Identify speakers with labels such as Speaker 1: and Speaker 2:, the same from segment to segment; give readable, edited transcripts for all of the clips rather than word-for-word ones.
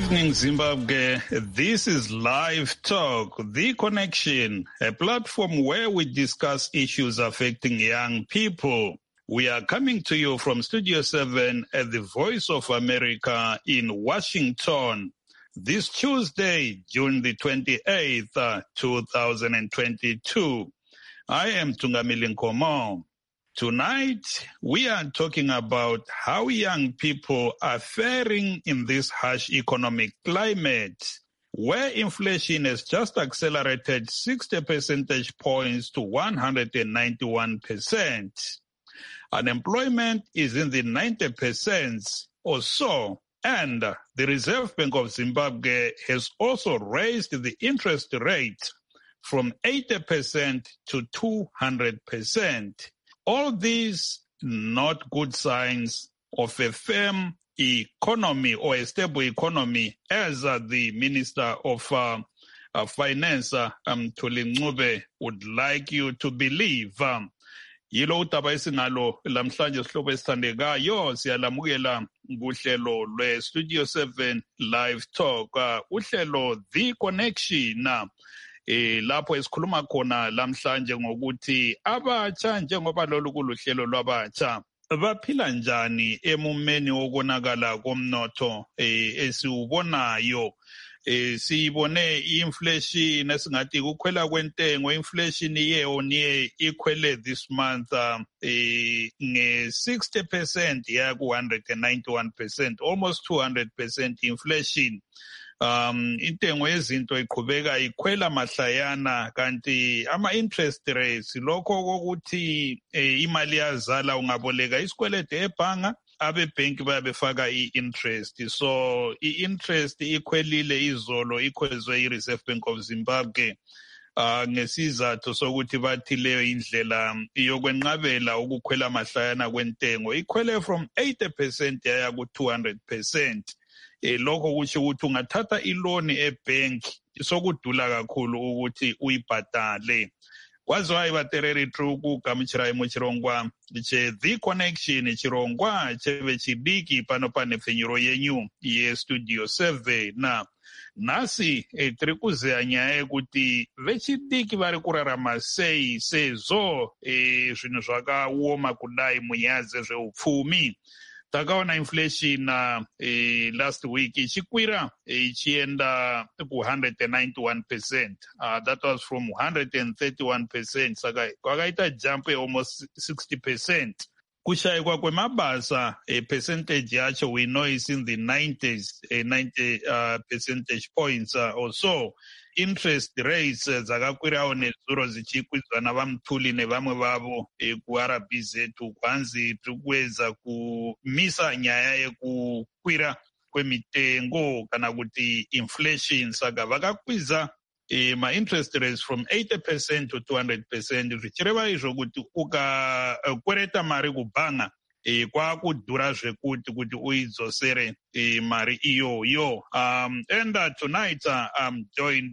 Speaker 1: evening, Zimbabwe. This is Live Talk, The Connection, a platform where we discuss issues affecting young people. We are coming to you from Studio 7 at the Voice of America in Washington. This Tuesday, June the 28th, 2022. I am Tungamili Nkomo. Tonight, we are talking about how young people are faring in this harsh economic climate, where inflation has just accelerated 60 percentage points to 191%. Unemployment is in the 90% or so, and the Reserve Bank of Zimbabwe has also raised the interest rate from 80% to 200%. All these not good signs of a firm economy or a stable economy, as the Minister of Finance, Thuli Ncube, would like you to believe. Yilo udaba esingalo lamhlanje sihlobo esithandekayo siyalamukela kuhlelo lwe-Studio 7 Live Talk, uhlelo The Connection. Lapho esikhuluma khona lamhlanje ngokuthi abatsha njengoba lolu kuluhlelo lwabatsha baphila njani emumeni wokonakala komnotho esiubonayo. Siyibone inflation esingathi ukukhwela kwentengo, inflation year on year ikhwele this month nge-60% ya ku-191%, almost 200% inflation. Intengo yezinto iqhubeka ikhwela mahlayana, kanti ama-interest rates lokho kokuthi imali yazala ungaboleka isikweletu ebhanga abebhenki bayabefaka i-interest. So i-interest ikhwelile izolo, ikhwezwe i-Reserve Bank of Zimbabwe ngesizathu sokuthi bathi leyo indlela yokwenqabela ukukhwela mahlayana kwentengo ikhwele from 80% yaya ku-200%. Lokho kusho ukuthi ungathatha iloni ebhenki sokudula kakhulu ukuthi uyibhadale. Kwaziwayo batereri truku kamuchirai muchirongwa che The Connection chirongwa cheve chidiki pano pane pfenyuro yenyu ye-Studio 7 na nasi tiri kuzeya nyaya yekuti vechidiki vari kurarama sei sezvo zvinhu zvakaoma kudai munyaya dzezveupfumi. Takaona inflation last week ichikwira ichienda ku-191%. That was from 131%. Saka kwakaita jump almost 60%. Kushayikwa kwemabasa percentage yacho we know is in the 90s, 90 percentage points or so. Interest rates dzakakwirawo nezuro zichikwidzwa navamthuli nevamwe vavo kuRBZ kwanzi tikuweza kumisa nyaya yekukwira kwemitengo kana kuti inflation. Saka vakakwiza ma-interest rates from 80% to 200%. Zvichireva izvo kuti ukakwereta mari kubhanga kwakudhura zvekuti kuti uidzosere mari iyoyo. And tonight I'm joined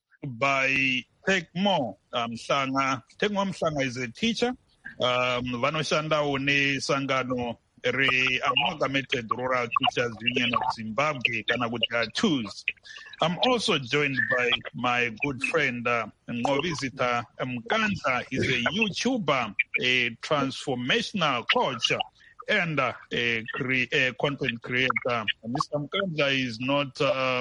Speaker 1: by Tekmo Mhlanga. Tekmo Mhlanga is a teacher. Vanoshandawo nesangano re-Amalgamated Rural Teachers Union of Zimbabwe, kana kuti ATUZ. I'm also joined by my good friend Nqobizitha Mkandla. He's a YouTuber, a transformational coach, and a content creator. Mr. Mkandla is not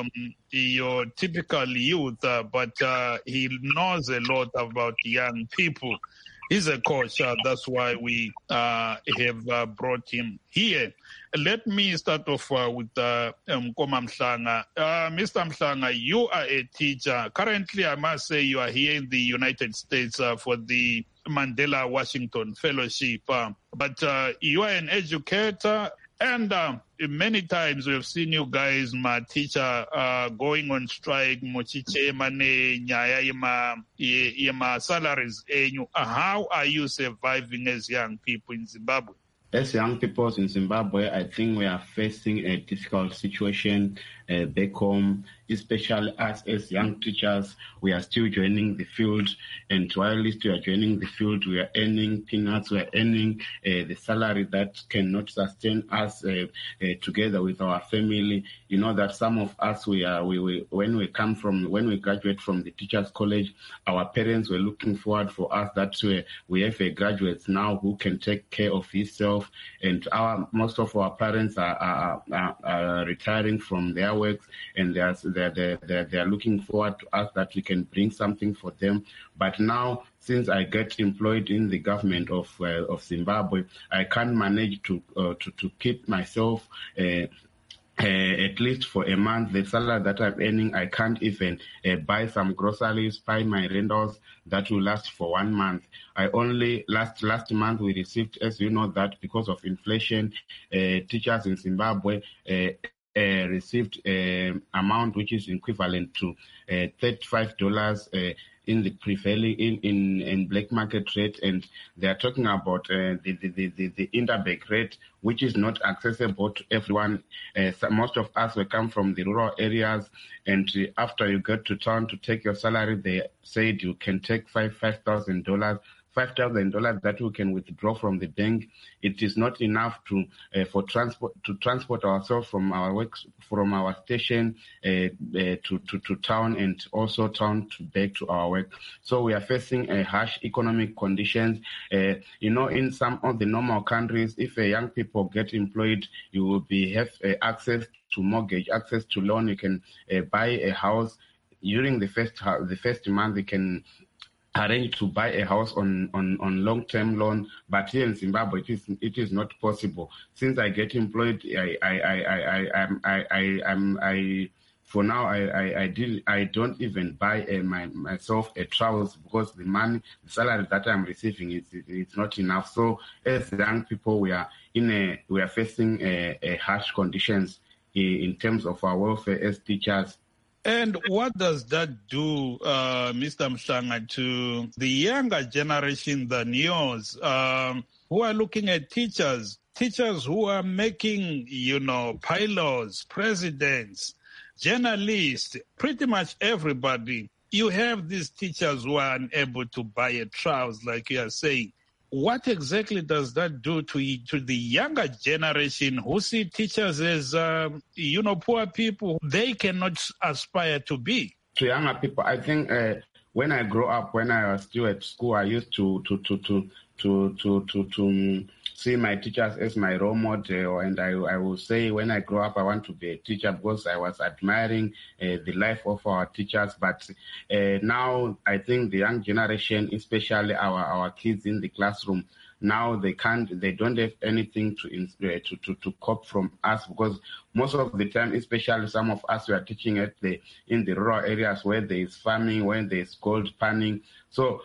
Speaker 1: your typical youth, but he knows a lot about young people. He's a coach, that's why we have brought him here. Let me start off with Mkoma Mhlanga. Mr. Mhlanga, you are a teacher. Currently, I must say you are here in the United States for the Mandela Washington Fellowship. But you are an educator, and many times we've seen you guys, my teacher, going on strike, mochichema ne nyaya yema salaries. How are you surviving as young people in Zimbabwe?
Speaker 2: As young people in Zimbabwe, I think we are facing a difficult situation back home, especially us as young teachers. We are still joining the field, and while we are joining the field, we are earning peanuts, we are earning the salary that cannot sustain us together with our family. You know that some of us, when we graduate from the Teachers College, our parents were looking forward for us that we have a graduate now who can take care of himself, and most of our parents are retiring from their works, and they are looking forward to us that we can bring something for them. But now, since I get employed in the government of Zimbabwe, I can't manage to keep myself. At least for a month, the salary that I'm earning, I can't even buy some groceries, buy my rentals that will last for 1 month. I only last month we received, as you know, that because of inflation, teachers in Zimbabwe received amount which is equivalent to $35 in the prevailing in black market rate, and they are talking about the interbank rate, which is not accessible to everyone. So most of us will come from the rural areas, and after you get to town to take your salary, they said you can take $5,000. $5,000 that we can withdraw from the bank. It is not enough to transport ourselves from our work, from our station to town, and also town back to our work. So we are facing harsh economic conditions. In some of the normal countries, if young people get employed, you will have access to mortgage, access to loan. You can buy a house during the first month. You can arrange to buy a house on long-term loan, but here in Zimbabwe it is not possible. Since I get employed, for now I don't even buy myself a trousers, because the salary that I'm receiving it's not enough. So as young people, we are facing harsh conditions in terms of our welfare as teachers.
Speaker 1: And what does that do, Mr. Mhlanga, to the younger generation than yours, who are looking at teachers who are making, pilots, presidents, journalists, pretty much everybody? You have these teachers who are unable to buy a trousers, like you are saying. What exactly does that do to the younger generation who see teachers as, poor people they cannot aspire to be?
Speaker 2: To younger people, I think when I grew up, when I was still at school, I used to see my teachers as my role model, and I will say when I grow up I want to be a teacher because I was admiring the life of our teachers. But now I think the young generation, especially our kids in the classroom, now they don't have anything to cope from us, because most of the time, especially some of us, we are teaching in the rural areas where there is farming, where there is gold panning. So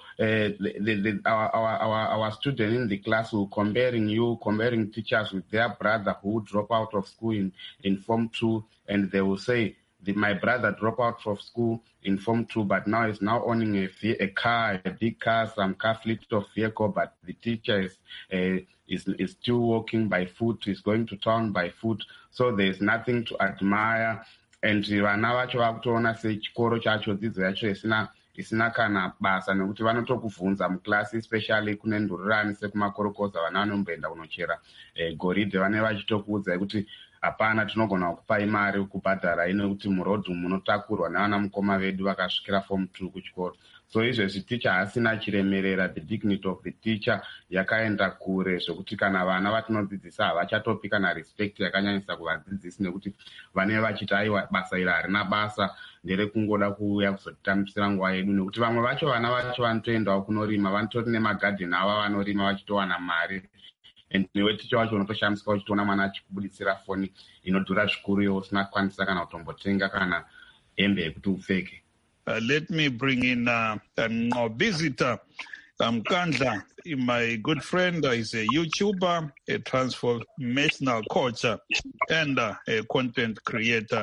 Speaker 2: our student in the class will comparing teachers with their brother who drop out of school in Form 2, and they will say, my brother dropped out of school in Form 2, but now is now owning a big car, some car fleet of vehicle, but the teacher is still working by foot, is going to town by foot, so there is nothing to admire. And vana vacho vakutoona sechikoro chacho dzidzo yacho isina kana basa, nekuti vanotokuvhunza muklasi, especially kune ndururani sekumakorokoza vana vanomboenda kunochera goridhe, vane vachitokuudza kuti hapana, tinogona kupai mari kubhadhara ino kuti murodhi munotakurwa navana mukoma vedu vakasvikira Form 2 kuchikoro. So izvezvi teacher hasina chiremerera, the dignity of the teacher yakaenda kure zvokuti kana vana vatinodzidzisa havachatopi kana respect yakanyanyisa kuvadzidzisi, nekuti vanenge vachiti aiwa basa iri harina basa, nderekungoda kuuya kuzotitambisira nguva yedu, nekuti vamwe vacho vana vacho vanotoendawo kunorima, vanotori nemagadheni ava vanorima vachitowana mari. And newe ticha wacho unotoshamisika uchitoona mwana achikubuditsira foni inodhura zvikuru iwe usina kukwanisa kana kutombotenga kana hembe yekuti upfeke.
Speaker 1: Let me bring in a visitor, Mkandla, my good friend. He's a YouTuber, a transformational coach, and a content creator.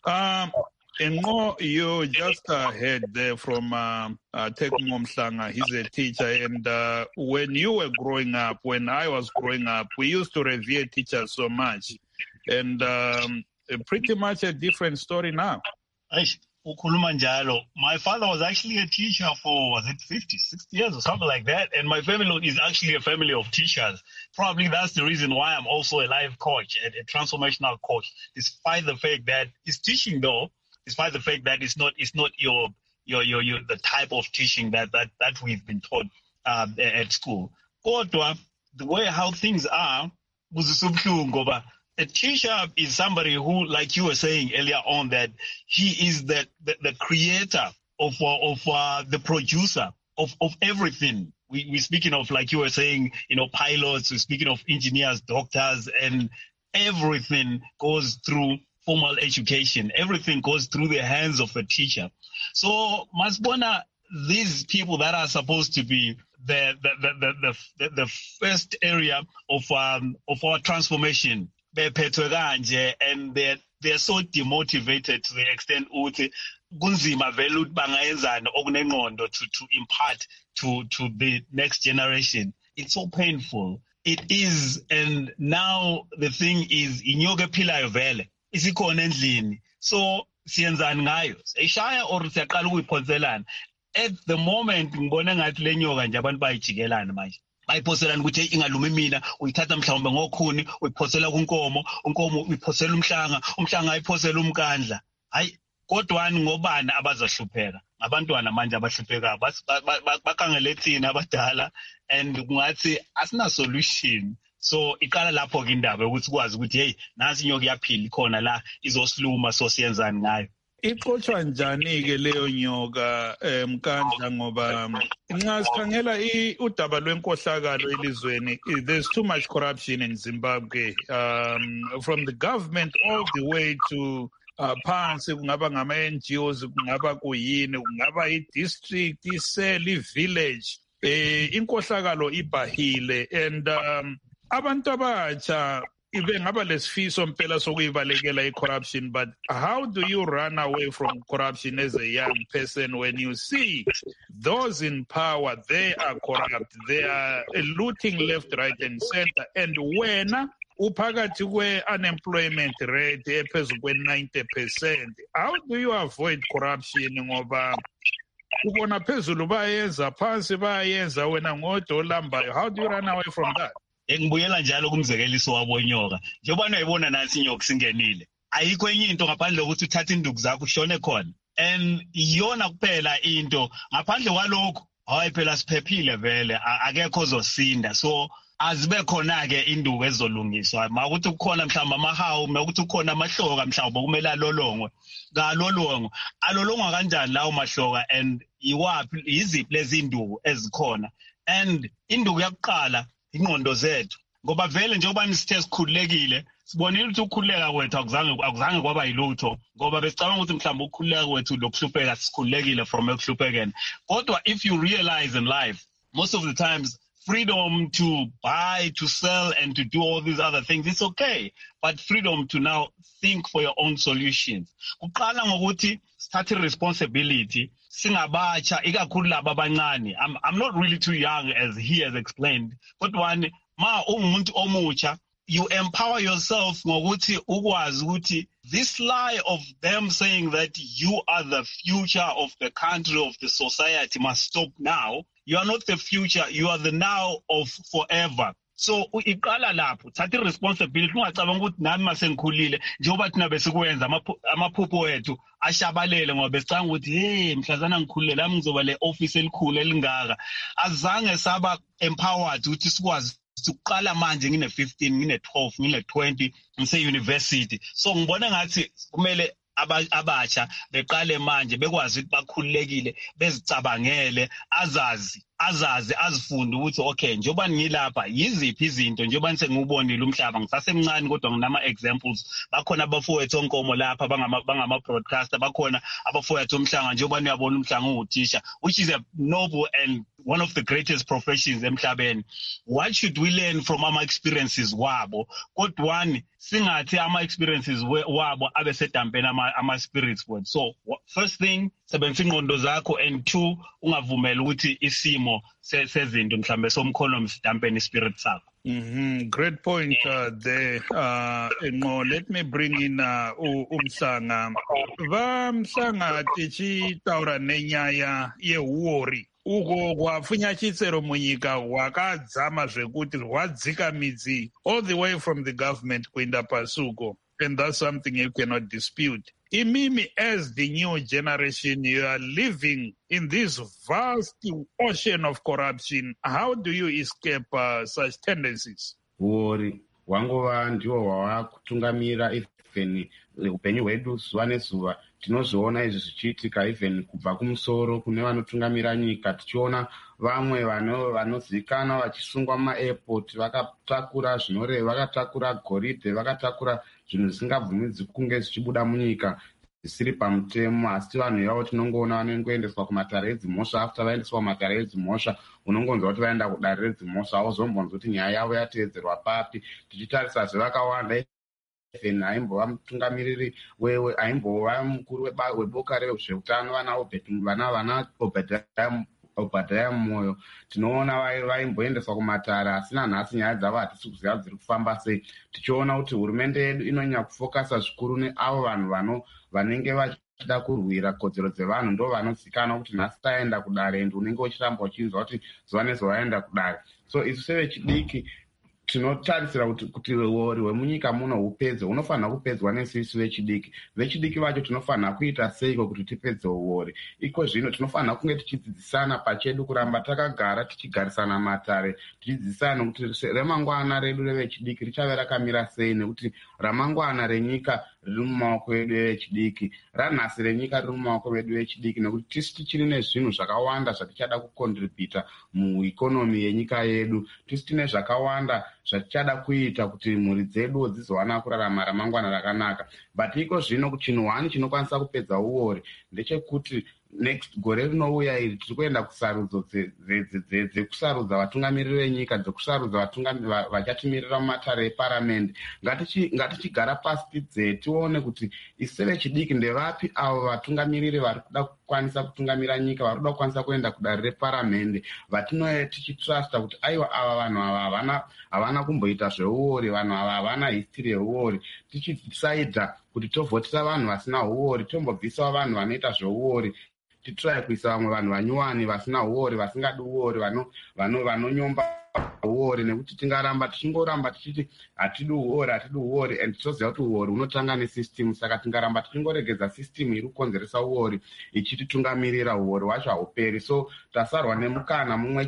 Speaker 1: And you just heard there from Tekmo Mhlanga. He's a teacher. And when you were growing up, when I was growing up, we used to revere teachers so much. And pretty much a different story now.
Speaker 3: My father was actually a teacher for, was it 50, 60 years or something like that? And my family is actually a family of teachers. Probably that's the reason why I'm also a life coach, a transformational coach, despite the fact that it's teaching though, despite the fact that it's not your the type of teaching that we've been taught at school. Kodwa, the way how things are, a teacher is somebody who, like you were saying earlier on, that he is the creator of the producer of everything. We're speaking of, like you were saying, pilots, we're speaking of engineers, doctors, and everything goes through formal education. Everything goes through the hands of a teacher. So, Masbona, these people that are supposed to be the first area of our transformation, and they're so demotivated to the extent ukuthi kunzima vele ukuthi bangayenzana okunengqondo to impart to the next generation. It's so painful. It is, and now the thing is inyoka ephilayo vele isikhona endlini, so siyenzani ngayo, siyishaya or siyaqala ukuyiphonselana. At the moment ngibona ngathi le nyoka nje abantu bayijikelana manje, bayiphoselana ukuthi ingalumi mina, uyithatha mhlawumbe ngokhuni uyiphosela kunkomo, unkomo uyiphosela umhlanga ayiphosela umkandla. Hayi, kodwani ngobani abazahlupheka? Abantwana manje abahlupheka bakhangele thina abadala, and kungathi asina solution. So iqala lapho ke indaba ukuthi kwazi ukuthi hey, nasi inyoka yaphila ikhona la izosiluma, so siyenzani ngayo.
Speaker 1: Ixotsha njani ke leyo nyoka Mkandla, ngoba nxa sikhangela udaba lwenkohlakalo elizweni, there's too much corruption in Zimbabwe, from the government all the way to phansi, kungaba ngama-NGOs, kungaba kuyini, kungaba i-district, i-cell, i-village, inkohlakalo ibhahile, and abantu abatsha ibengaba lesifiso mpela sokuyibalekela i-corruption. But how do you run away from corruption as a young person when you see those in power, they are corrupt, they are looting left, right and center, and wena uphakathi kwe-unemployment rate ephezu kwe-90%, how do you avoid corruption? Ngoba ubona phezulu bayenza, phansi bayenza, wena ngodwa olambayo. How do you run away from that?
Speaker 3: Ngibuyela njalo kumzekeliso wabonyoka. Njengoba nayibona nasi inyoka singenile, ayikho enye into ngaphandle kokuthi uthathe induku zakho ushone khona, and iyona kuphela into. Ngaphandle kwalokho hayi phela siphephile vele, akekho ozosinda. So azibe khona ke induku ezolungiswa, makuthi kukhona mhlawumbe amahawu, makuthi kukhona amahloka mhlawumbe kumele alolongwe, alolongwa kanjani lawo mahloka, and yiziphi lezi induku ezikhona. And induku yakuqala ingqondo zethu, ngoba vele njengoba nisithe sikhululekile, sibonile ukuthi ukukhululeka kwethu akuzange kwaba yilutho, ngoba besicabanga ukuthi mhlawumbe ukukhululeka kwethu lokuhlupheka sikhululekile from ekuhluphekeni. Kodwa if you realize in life, most of the times freedom to buy, to sell, and to do all these other things, it's okay. But freedom to now think for your own solutions. Kuqala ngokuthi start responsibility. Singabacha, ikakhulu laba abancane. I'm not really too young, as he has explained. But one, umuntu omucha, you empower yourself ngokuthi ukwazi ukuthi this lie of them saying that you are the future of the country, of the society, must stop now. You are not the future, you are the now of forever. So iqala lapho, thatha responsibility. Ungacabanga ukuthi nami masengikhulile njengoba thina besikwenza amaphupho ethu ashabalele ngoba besicanga ukuthi hey mhlazana ngikhulile lami ngizoba le office elikhulu elingaka. Azange saba empowered ukuthi sikwazi ukuqala manje ngine 15, ngine 12, ngine 20 ngise university. So ngibona ngathi kumele abatsha beqale manje bekwazi ukuthi bakhululekile, bezicabangele, azifunde ukuthi okay, njengoba ngilapha yiziphi izinto, njengoba sengubonile umhlaba ngisasemncane kodwa nginama examples. Bakhona abafowethu onkomo lapha bangama broadcaster, bakhona abafowethu umhlanga njengoba niyabona umhlanga unguthisha, which is a noble and one of the greatest professions emhlabeni. What should we learn from our experiences wabo? Kodwa singathi ama experiences wabo abesedampeni ama spirits word. So first thing, sebenzisa ingqondo zakho, and 2 ungavumeli ukuthi isimo sezinto mhlambe somkhono sidampeni spirit sakho.
Speaker 1: Great point there. No, let me bring in Umhlanga. Umhlanga tichi taura nenyaya ye worry. Ugo kwafunya chitsero munyika wakadzama zvekuti wadzika midzi all the way from the government kuenda pasuko, and that's something you cannot dispute. Imimi, as the new generation, you are living in this vast ocean of corruption. How do you escape such tendencies?
Speaker 2: Worry wangova ndiwo hwakutungamira even upenyu hwedu zuva nezuva. Tinozviona izvi zvichiitika even kubva kumusoro kune vanotungamira nyika, tichiona vamwe vanozivikanwa vachisungwa mumaairport vakatakura zvinoreva, vakatakura goridhe, vakatakura zvinhu zvisingabvumidzwi kunge zvichibuda munyika zvisiri pamutemo. Asi vanhu ivavo tinongoona vanongoendeswa kumatare edzimhosva. After vaendeswa kumatare edzimhosva, unongonzwa kuti vaenda kudare redzimhosva, auzombonzwa kuti nyaya yavo yateedzerwa papi. Tichitarisa zvevakawanda even aimbova mutungamiriri aimbova mukuru weboka rezveutano vana Obadiah Moyo, tinoona vaimboendeswa kumatare, asina nhasi nyaya dzavo hatisi kuziva dziri kufamba sei. Tichiona kuti hurumende yedu inonyanya kufokasa zvikuru neavo vanhu vanenge vachida kurwira kodzero dzevanhu, ndo vanozikanwa kuti nhasi taenda kudare, ende unenge uchiramba uchinzwa kuti zuva nezuva vaenda kudare. So isu sevechidiki tinotarisira kuti uori hwemunyika muno hupedze, hunofanira kupedzwa nesu vechidiki. Vechidiki vacho tinofanira kuita seiko kuti tipedze uori? Iko zvino tinofanira kunge tichidzidzisana pachedu, kuramba takagara tichigarisana matare, tichidzidzisana kuti remangwana redu revechidiki richave rakamira sei, nekuti ramangwana renyika riri mumaoko edu vechidiki, ranhasi renyika riri mumaoko edu vechidiki, nekuti tisi tichiri nezvinhu zvakawanda zvatichada kukontributa muikonomi yenyika yedu. Tisi tine zvakawanda zvatichada kuita kuti mhuri dzedu dzizowana kurarama ramangwana rakanaka. But iko zvino chinhu 1 chinokwanisa kupedza uori ndechekuti next gore rinouya iri tiri kuenda kusarudzo dzekusarudza vatungamiriri venyika, dzekusarudza vachatimirira mumatare eparamende. Ngatichigara pasi tidze tione kuti isi vechidiki ndevapi avo vatungamiriri vari kuda kukwanisa kutungamira nyika, vari kuda kukwanisa kuenda kudare reparamende, vatinoye tichitrusta kuti aiwa ava vanhu ava havana kumboita zveuori, vanhu ava havana history yeuori. Tichisaidha kuti tovhotera vanhu vasina uori, tombobvisawo vanhu vanoita zveuori, titrai kuisa vamwe vanhu vanyuwani vasina uori, vasingadi uori, vanonyomba uori, nekuti tingaramba tichingoramba tichiti hatidi uori, and tinoziva kuti uori unotanga nesystem. Saka tingaramba tichingoregedza system iri kukonzeresa uori ichititungamirira, uori wacho hauperi. So tasarwa nemukana mumwe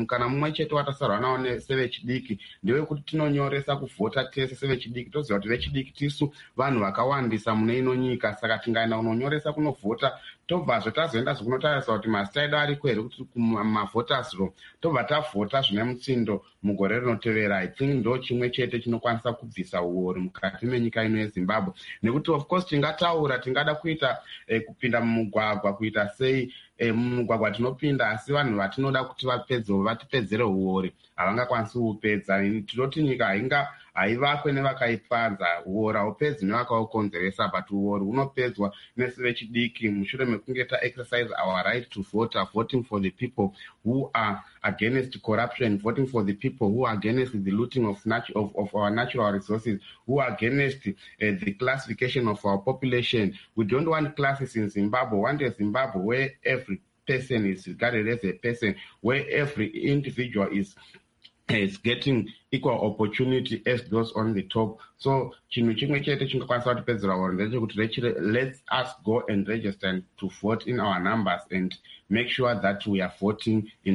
Speaker 2: chete watasarwa nawo sevechidiki ndewekuti tinonyoresa kuvhota tese sevechidiki. Toziva kuti vechidiki tisu vanhu vakawandisa mune ino nyika, saka tingaenda kunonyoresa kunovhota, tobvazve tazoenda zvekunotarisa kuti mazita edu ari kweri kuti kumavhotas room, tobva tavhota zvine mutsindo mugore rinotevera. I think ndo chimwe chete chinokwanisa kubvisa uori mukati menyika ino yeZimbabwe, nekuti of course tingataura tingada kuita kupinda mumugwagwa kuita sei mumugwagwa tinopinda, asi vanhu vatinoda kuti vatipedzere uori havangakwanisi kupedza. Tinoti nyika haivakwe nevakaipanza, uori haupedzi nevakaukonzeresa, but uori unopedzwa nesu vechidiki mushure mekunge taexercise our right to vote, voting for the people who are against corruption, voting for the people who are against the looting of our natural resources, who are against the classification of our population. We don't want classes in Zimbabwe. We want a Zimbabwe where every person is regarded as a person, where every individual is getting equal opportunity as those on the top. So chinhu chimwe chete chingakwanisa kutipedzera uori ndechekuti let's us go and register to vote in our numbers and make sure that we are voting in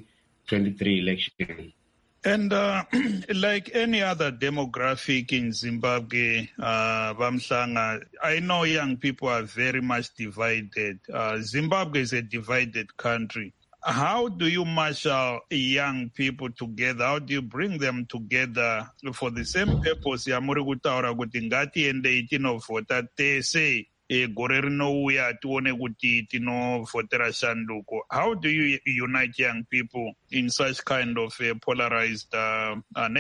Speaker 2: 2023 election.
Speaker 1: And like any other demographic in Zimbabwe, Vamhlanga, I know young people are very much divided. Zimbabwe is a divided country. How do you marshal young people together? How do you bring them together for the same purpose? Yamuri kutaura kuti ngatiende tinovhota tese gore rinouya tione kuti tinovhotera shanduko. How do you unite young people in such kind of a polarized nation?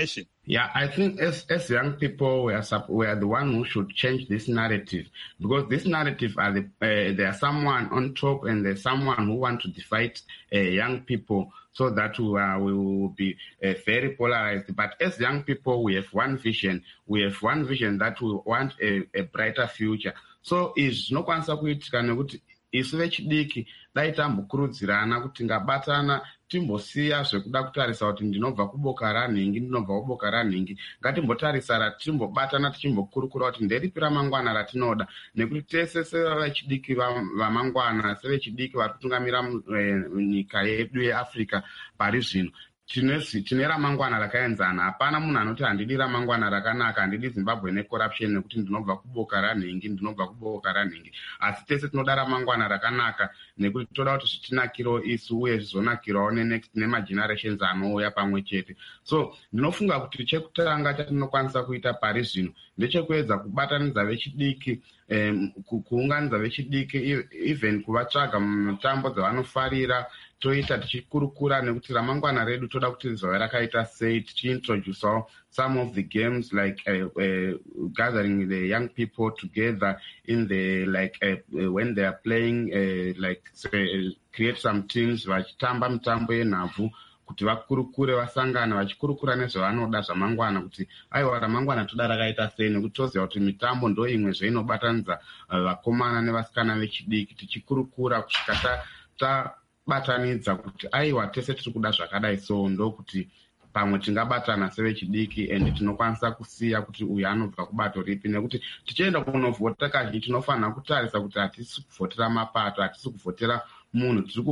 Speaker 2: Yeah, I think as young people, we are the one who should change this narrative, because this narrative there's someone on top and there's someone who want to divide young people, so that we will be very polarized. But as young people, we have one vision. We have one vision that we want a brighter future. So is no kwanisa kuitika nekuti isu vechidiki dai tambokurudzirana kuti ngabatana timbosiya zvekuda kutarisa kuti ndinobva kuboka ranhingi ndinobva kuboka ranhingi, ngatimbotarisa timbobatana tichimbokurukura kuti nderipi ramangwana ratinoda, nekuti tese sevechidiki vamangwana, sevechidiki vari kutungamira nyika yedu yeAfrica pari zvino, tine ramangwana rakaenzana. Hapana munhu anoti handidi ramangwana rakanaka, handidi Zimbabwe necorruption nekuti ndinobva kuboka ranhingi, asi tese tinoda ramangwana rakanaka nekuti toda kuti zvitinakiro isu uye zvizonakirawo nemagenerations anouya pamwe chete. So ndinofunga kuti chekutanga chatinokwanisa kuita pari zvino ndechekuedza kubatanidza vechidiki, kuunganidza vechidiki, even kuvatsvaga mutambo dzavanofarira, toita tichikurukura nekuti ramangwana redu toda kuti rizove rakaita sei, tichiintroducewo some of the games like gathering the young people together in the when they are playing create some teams vachitamba mitambo yenhabvu, kuti vakurukure vasangana vachikurukura nezvavanoda zvamangwana, kuti aiwa ramangwana toda rakaita sei, nekuti toziva kuti mitambo ndo imwe zveinobatanidza vakomana nevasikana vechidiki, tichikurukura kusvika tabatanidza kuti aiwa tese tiri kuda zvakadai, so ndokuti pamwe tingabatana sevechidiki and tinokwanisa kusiya kuti uyu anobva kubato ripi, nekuti tichienda kunovhota kazhinji tinofanira kutarisa kuti hatisi kuvhotera mapato, hatisi kuvhotera munhu, tiri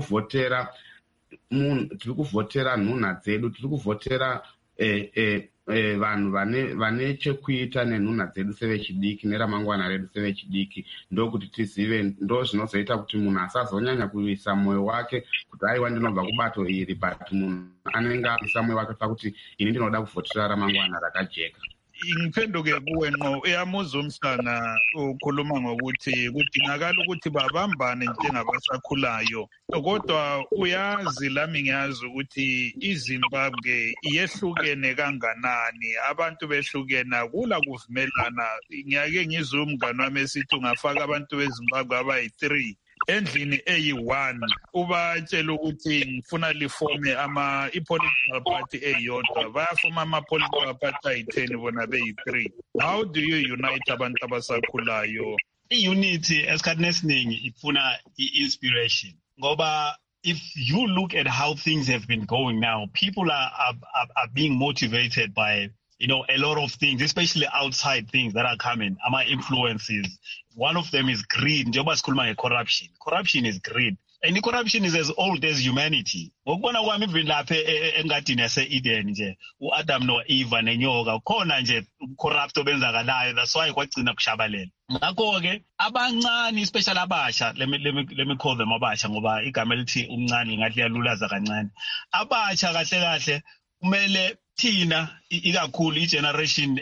Speaker 2: kuvhotera nhunha dzedu, tiri kuvhotera vanhu vane chekuita nenhunha dzedu sevechidiki neramangwana redu sevechidiki. Ndokuti tizive, ndo zvinozoita kuti munhu asazonyanya kuisa mwoyo wake kuti aiwa ndinobva kubato iri, but munhu anenge aisa mwoyo wake pakuti ini ndinoda kuvhotera ramangwana rakajeka.
Speaker 1: Ngiphenduke kuwe ngqo, uyamuza umhlanga ukhuluma ngokuthi kudingakala ukuthi babambane njengabasakhulayo, kodwa uyazi lami ngiyazi ukuthi iZimbabwe iyehlukene kanganani, abantu behlukena, kula kuvumelana. Ngiyake ngizwe umngane wami esithi ungafaka abantu beZimbabwe abayi-3 endlini eyi-1 ubatshela ukuthi ngifuna lifome i-political party eyodwa, bayafoma ama-political party ayi-10 bona beyi-3. How do you unite abantu abasakhulayo?
Speaker 3: I-unity esikhathini esiningi ifuna i-inspiration, ngoba if you look at how things have been going now, people are being motivated by a lot of things, especially outside things that are coming, influences. One of them is greed. Njengoba sikhuluma nge-corruption. Corruption is greed. And corruption is as old as humanity. Ngokubona kwami even lapha engadini yase-Eden nje, u-Adam no-Eva nenyoka, khona nje corrupt obenzakalayo, that's why kwagcina kushabalela. Ngakho-ke abancane, especially abasha, let me call them abasha ngoba igama elithi umncane ngathi liyalulaza kancane. Abasha kahle kahle kumele thina ikakhulu i-generation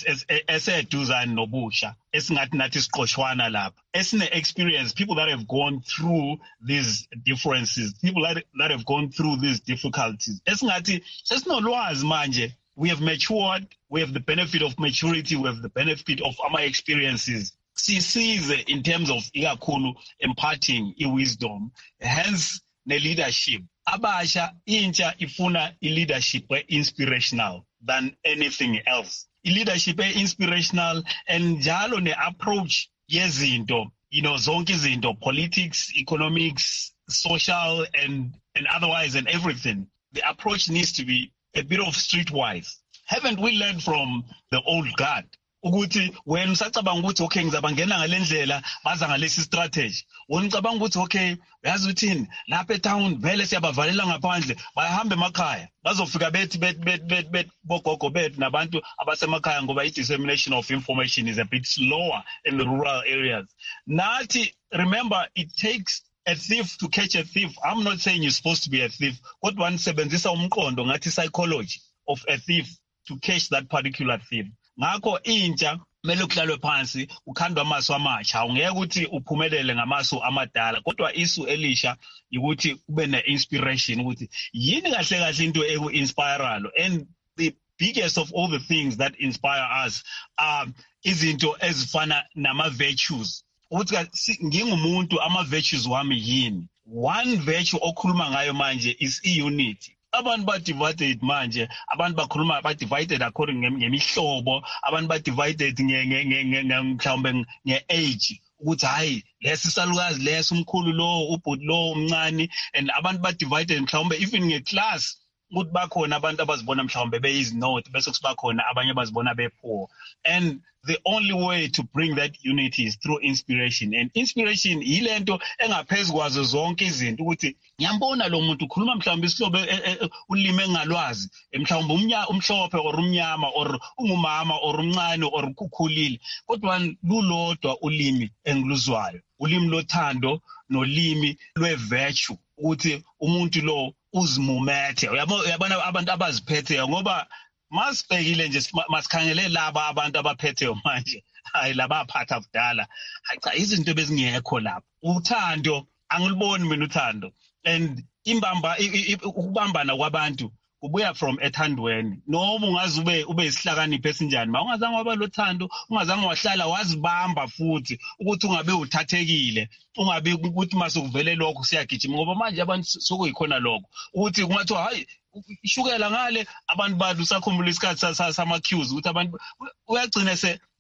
Speaker 3: eseduzane nobusha esingathi nathi siqoshwana lapha, esine-experience, people that have gone through these differences, people that have gone through these difficulties, esingathi sesinolwazi manje. We have matured, we have the benefit of maturity, we have the benefit of our experiences. Sisize in terms of ikakhulu imparting wisdom, hence the leadership. Abasha intsha ifuna i-leadership inspirational than anything else. I-leadership inspirational and njalo ne-approach yezinto, zonke izinto, politics, economics, social and otherwise and everything. The approach needs to be a bit of streetwise. Haven't we learned from the old guard? Ukuthi wena usacabanga ukuthi okay ngizabangena ngalendlela baza ngalesi strategy, wena ucabanga ukuthi okay yazi uthini lapha etown vele siyabavalela ngaphandle, bahambe emakhaya bazofika bethi bogogo bethu nabantu abasemakhaya ngoba i-dissemination of information is a bit slower in the rural areas. Nathi, remember, it takes a thief to catch a thief. I'm not saying you're supposed to be a thief, kodwa nisebenzisa umqondo ngathi psychology of a thief to catch that particular thief. Ngakho intsha kumele kuhlalwe phansi ukhandwe amasu amasha, awungeke ukuthi uphumelele ngamasu amadala, kodwa isu elisha ukuthi ube ne-inspiration ukuthi yini kahle kahle into eku-inspiralo. And the biggest of all the things that inspire us izinto ezifana nama-virtues. Ukuthi ngingumuntu ama-virtues wami yini. One virtue okhuluma ngayo manje is i-unity. Abantu ba-divided manje, abantu bakhuluma ba-divided according ngemihlobo, abantu ba-divided mhlawumbe nge-age. Ukuthi hayi lesi salukazi leso umkhulu lo ubhuti lo umncane, and abantu ba-divided mhlawumbe even nge-class. Ukuthi bakhona abantu abazibona mhlawumbe beyizinoti bese kusibakhona abanye abazibona bepoor. And the only way to bring that unity is through inspiration. And inspiration yilento engaphezulu kwazo zonke izinto ukuthi ngiyambona lo muntu ukhuluma mhlawumbe isihlobo ulime engalwazi mhlawumbe umhlophe or umnyama or ungumama or umncane or ukukhulile, kodwa lulodwa ulimi engiluzwayo, ulimi lothando nolimi lwe-virtue, ukuthi umuntu lo uzimumethe. Uyabona abantu abaziphetheyo, ngoba masibhekile nje masikhangele laba abantu abaphetheyo manje, hayi laba aphatha kudala, hayi cha izinto bezingekho lapha. Uthando angiliboni mina uthando, and ukubambana kwabantu kubuya from ethandweni. Noma ungaze ube isihlakaniphi esinjani, ma ungazange waba lothando, ungazange wahlala wazibamba futhi ukuthi ungabe uthathekile, ungabe ukuthi masukuvele lokho siyagijima, ngoba manje abantu sokuyikhona lokho ukuthi kungathiwa hayi ishukela ngale abantu bathi usakhumbula isikhathi sama-queues ukuthi abantu uyagcina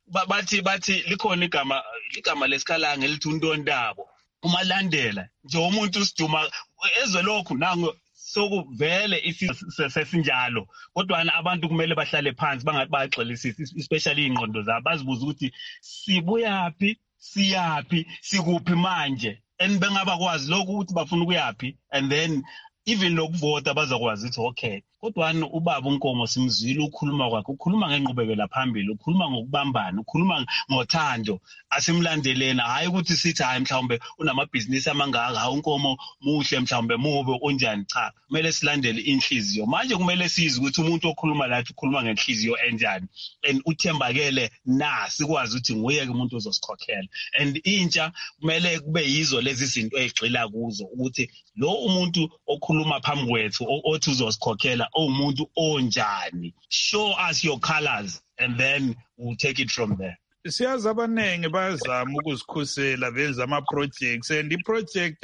Speaker 3: bathi likhona igama lesikhalange lithi uNtontabo. Umalandela nje umuntu usiduma ezwe lokhu nango sokuvele sesinjalo, kodwa abantu kumele bahlale phansi bangabaxelisisi, especially ingqondo zabo, bazibuza ukuthi sibuyaphi, siyaphi, sikuphi manje, and bengabakwazi lokhu ukuthi bafuna ukuyaphi, and then even lokuvota bazakwazi ukuthi okay, kodwa ubaba uNkomo simzwile ukhuluma kwakhe, ukhuluma ngenqubekela phambili, ukhuluma ngokubambana, ukhuluma ngothando, asimlandelena, hayi ukuthi sithi hayi mhlawumbe unamabhizinisi amangaka, hayi uNkomo muhle mhlawumbe mubi onjani, cha, kumele silandele inhliziyo. Manje kumele sizi ukuthi umuntu okhuluma lathi ukhuluma ngenhliziyo enjani, and uthembakele na sikwazi ukuthi nguye umuntu ozosikhokhela. And intsha kumele kube yizo lezi zinto ezigxila kuzo, ukuthi lo umuntu okhuluma phambi kwethu othi uzosikhokhela umuntu onjani. Show us your colors and then we'll take it from there.
Speaker 1: Siyazi abaningi bayazama ukuzikhusela benza ama-projects, and i-project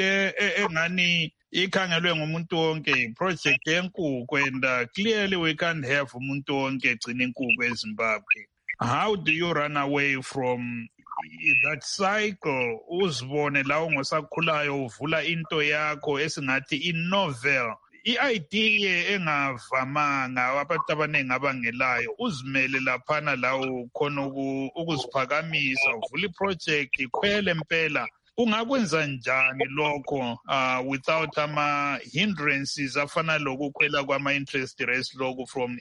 Speaker 1: engani ikhangelwe ngumuntu wonke i-project yenkukhu, and clearly we can't have umuntu wonke egcina inkukhu eZimbabwe. How do you run away from that cycle? Uzibone la ungosakhulayo uvula into yakho esingathi i-novel, i-idea engavamanga abantu abaningi abangelayo, uzimele laphana lawo khona ukuziphakamisa, uvula i-project ikhwele impela. Ungakwenza njani lokho without ama-hindrances afana lokukhwela kwama-interest rates lokho from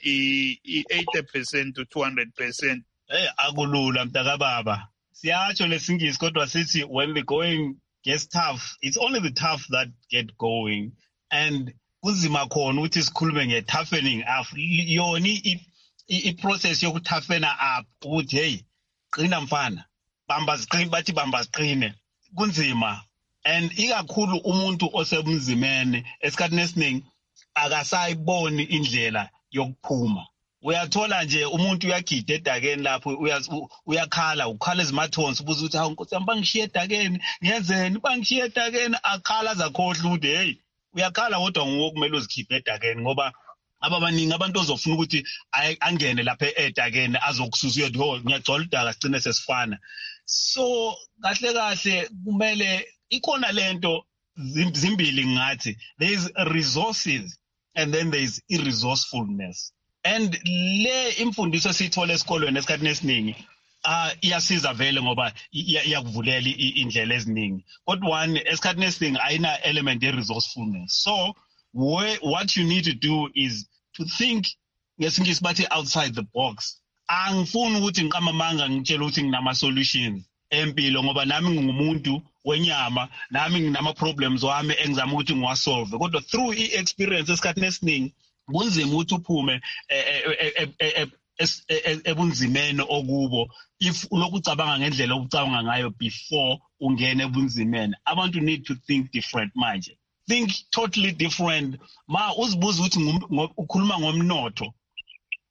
Speaker 1: i-80% to 200%?
Speaker 3: Akulula mntakababa. Siyatsho lesingisi kodwa sithi when the going gets tough, it's only the tough that get going. And kunzima khona ukuthi sikhulume nge-toughening up. Yona i-process yokutoughen up ukuthi hey qina mfana, bamba ziqine, bathi bamba ziqine, kunzima. And ikakhulu umuntu osebunzimene esikhathini esiningi akasayiboni indlela yokuphuma. Uyathola nje umuntu uyagida edakeni lapho, uyakhala, ukhala ezimathonsi, ubuza ukuthi hawu Nkosi yami bangishiye edakeni, ngiyenzeni bangishiye edakeni, akhala zakhohlwa ukuthi hey uyakhala kodwa nguwe kumele uzikhiphe edakeni, ngoba abaningi abantu ozofuna ukuthi angene lapha edakeni azokususa uyothi ho ngiyagcola udaka sigcine sesifana. So kahle kumele ikhona lento zimbili ngathi, there is resources and then there is irresourcefulness. And le imfundiso sithola esikolweni esikhathini esiningi iyasiza vele ngoba iyakuvulela indlela eziningi, kodwa esikhathini esiningi ayina element ye-resourcefulness. So what you need to do is to think ngesingisi bathi outside the box. Angifuni ukuthi ngiqamamanga ngitshela ukuthi nginama-solutions empilo, ngoba nami ngingumuntu wenyama, nami nginama-problems wami engizama ukuthi ngiwasolve, kodwa through i-experience esikhathini esiningi kunzima ukuthi uphume ebunzimeni okubo if lokucabanga ngendlela okucabanga ngayo before ungene ebunzimeni. Abantu need to think different manje. Think totally different. Ma uzibuza ukuthi ukhuluma ngomnotho,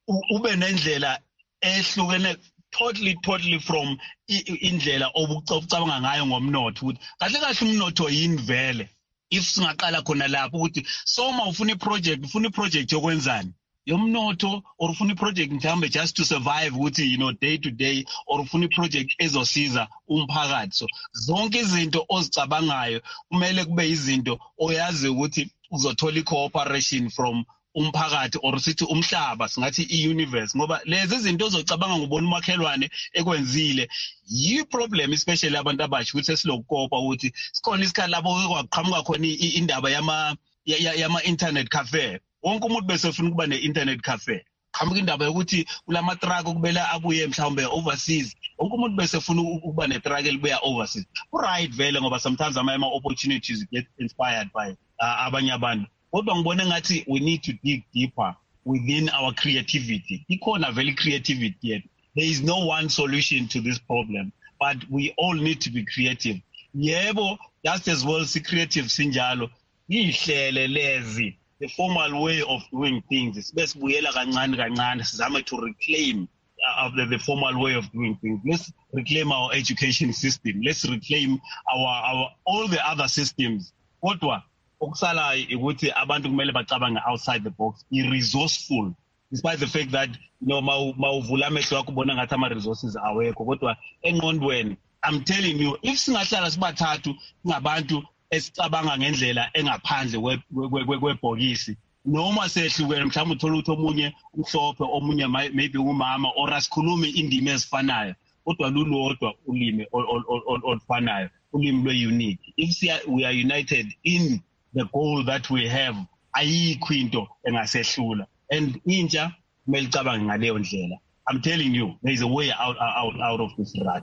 Speaker 3: ube nendlela ehlukene totally from indlela obucabanga ngayo ngomnotho ukuthi kahle umnotho yini vele if singaqala khona lapho ukuthi soma ufuna iproject yokwenzani yomnotho or ufuna iproject mhlambe just to survive ukuthi day to day or ufuna iproject ezosiza umphakathi. So zonke izinto ozicabangayo kumele kube izinto oyazi ukuthi uzothola cooperation from umphakathi or sithi umhlaba singathi iuniverse, ngoba lezi izinto ozocabanga ngubona umakhelwane ekwenzile yi-problem especially abantu abasha ukuthi sesilokukopa ukuthi sikhona isikhathi lapho kwaqhamuka khona indaba yama-internet cafe. Wonke umuntu besefuna ukuba ne-internet cafe. Qhamuka indaba yokuthi kulama-truck okubela abuye mhlawumbe overseas. Wonke umuntu besefuna ukuba ne-truck elibuya overseas. Right vele ngoba sometimes ama-opportunities get inspired by abanye abantu. Kodwa ngibona ngathi we need to dig deeper within our creativity. Ikhona vele creativity yet. There is no one solution to this problem, but we all need to be creative. Yebo, just as well si creative sinjalo. Ihlele lezi. The formal way of doing things. Sibesibuyela kancane sizame to reclaim the formal way of doing things. Let's reclaim our education system. Let's reclaim our all the other systems. Kodwa okusala ukuthi abantu kumele bacabanga outside the box, be resourceful, despite the fact that mawuvula amehlo akho ubona ngathi ama-resources awekho. Kodwa engqondweni, I'm telling you, if singahlala sibathathu ngabantu esicabanga ngendlela engaphandle kwebhokisi, noma sehlukene mhlawumbe uthola ukuthi omunye umhlophe omunye maybe umama or asikhulumi indimi ezifanayo, kodwa lulodwa ulimi olufanayo, ulimi lwe-unique. If we are united in the goal that we have, ayikho into engasehlula, and intsha kumele icabange ngaleyo ndlela. I'm telling you, there is a way out of this rut.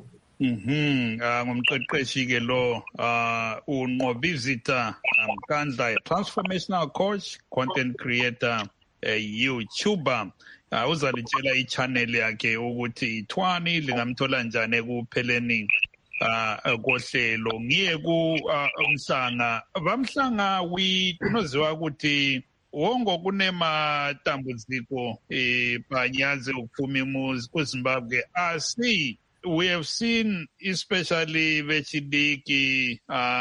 Speaker 1: Ngumqeqeshi ke lo uNqobizita Mkandla, transformational coach, content creator, YouTuber. Uzalitshela ichannel yakhe ukuthi ithwani lingamthola njani ekupheleni kohlelo. Ngiye ku umhlanga bamhlanga kunoziwa ukuthi wongo kunematambudziko panyaze ukuphuma imuzi kuZimbabwe. We have seen, especially vechidiki,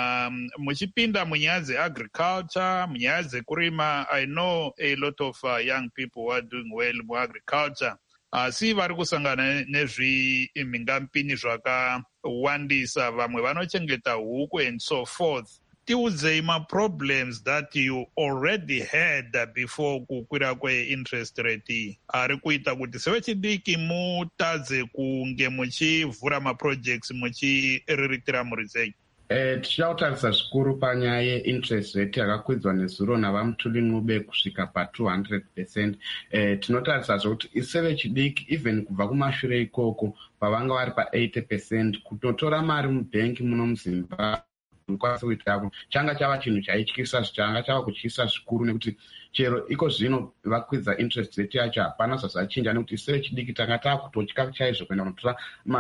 Speaker 1: muchipinda munyaze agriculture, munyaze kurima. I know a lot of young people who are doing well in agriculture. Si vari kusangana nezvi mingampini zvakawandisa, vamwe vanochengeta huku and so forth. Tiudzei ma-problems that you already had before kukwira kwe-interest rate ari kuita kuti sevechidiki mutadze kunge muchivhura ma-projects muchiriritira mhuri dzenyu?
Speaker 2: Tichatarisa zvikuru panyaya ye-interest rate yakakwidzwa nezuro navamutuli Ncube kusvika pa200%. Tinotarisa zvokuti isevechidiki even kubva kumashure ikoko pavanga vari pa80%, kutotora mari mubhengi muno muZimbabwe ukwanise kuita yako changa chava chinhu chaityisa, changa chava kutyisa zvikuru, nekuti chero iko zvino vakwidza interest rate yacho hapana zvazvachinja, nekuti sevechidiki tanga taakutotya chaizvo kuenda kunotora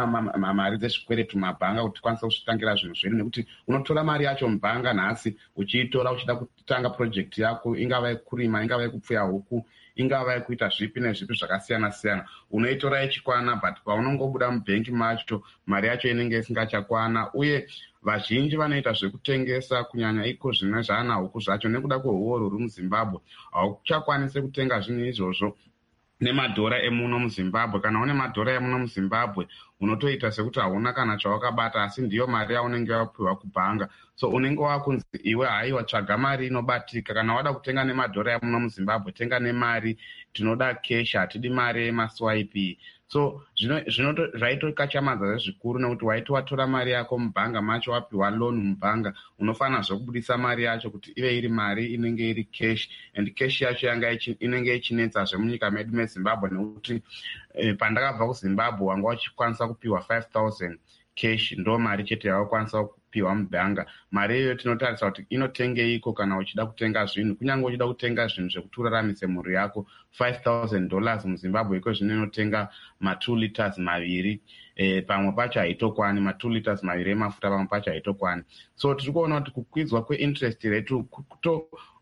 Speaker 2: mari dzezvikweretu mumabhanga kuti tikwanise kuzvitangira zvinhu zvedu, nekuti unotora mari yacho mubhanga nhasi uchiitora uchida kutanga project yako, ingava yekurima, ingava yekupfuya huku, ingava yekuita zvipi nezvipi zvakasiyana-siyana, unoitora ichikwana, but paunongobuda mubhengi macho mari yacho inenge isingachakwana. Uye vazhinji vanoita zvekutengesa, kunyanya iko zvine zvana huku zvacho, nekuda kweuoro ruri muZimbabwe hauchakwanisi kutenga zvinhu izvozvo nemadhora emuno muZimbabwe. Kana une madhora emuno muZimbabwe unotoita sekuti hauna kana chawakabata, asi ndiyo mari yaunenge wapiwa kubhanga. So unenge wakunzi iwe haiwa tsvaga mari inobatika. Kana wada kutenga nemadhora emuno muZimbabwe, tenga nemari, tinoda cash, hatidi mari yemaswipe. So zvaitokachamadza zvikuru, nekuti waiti watora mari yako mubhanga macho, wapiwa loan mubhanga, unofanira zvokubudisa mari yacho kuti ive iri mari inenge iri cash, and cash yacho inenge ichinetsa zvemunyika medu meZimbabwe, nekuti pandakabva kuZimbabwe wanga wachikwanisa kupiwa 5,000 cash, ndo mari chete yawakwanisa kupiwa mubhanga. Mari iyoyo tinotarisa kuti inotengeiko kana uchida kutenga zvinhu, kunyange uchida kutenga zvinhu zvekuti uraramise mhuri yako. $5,000 muZimbabwe iko zvino inotenga ma2 liters maviri, pamwe pacho haitokwani, ma2 liters maviri emafuta pamwe pacho haitokwani. So tiri kuona kuti kukwidzwa kweinterest rate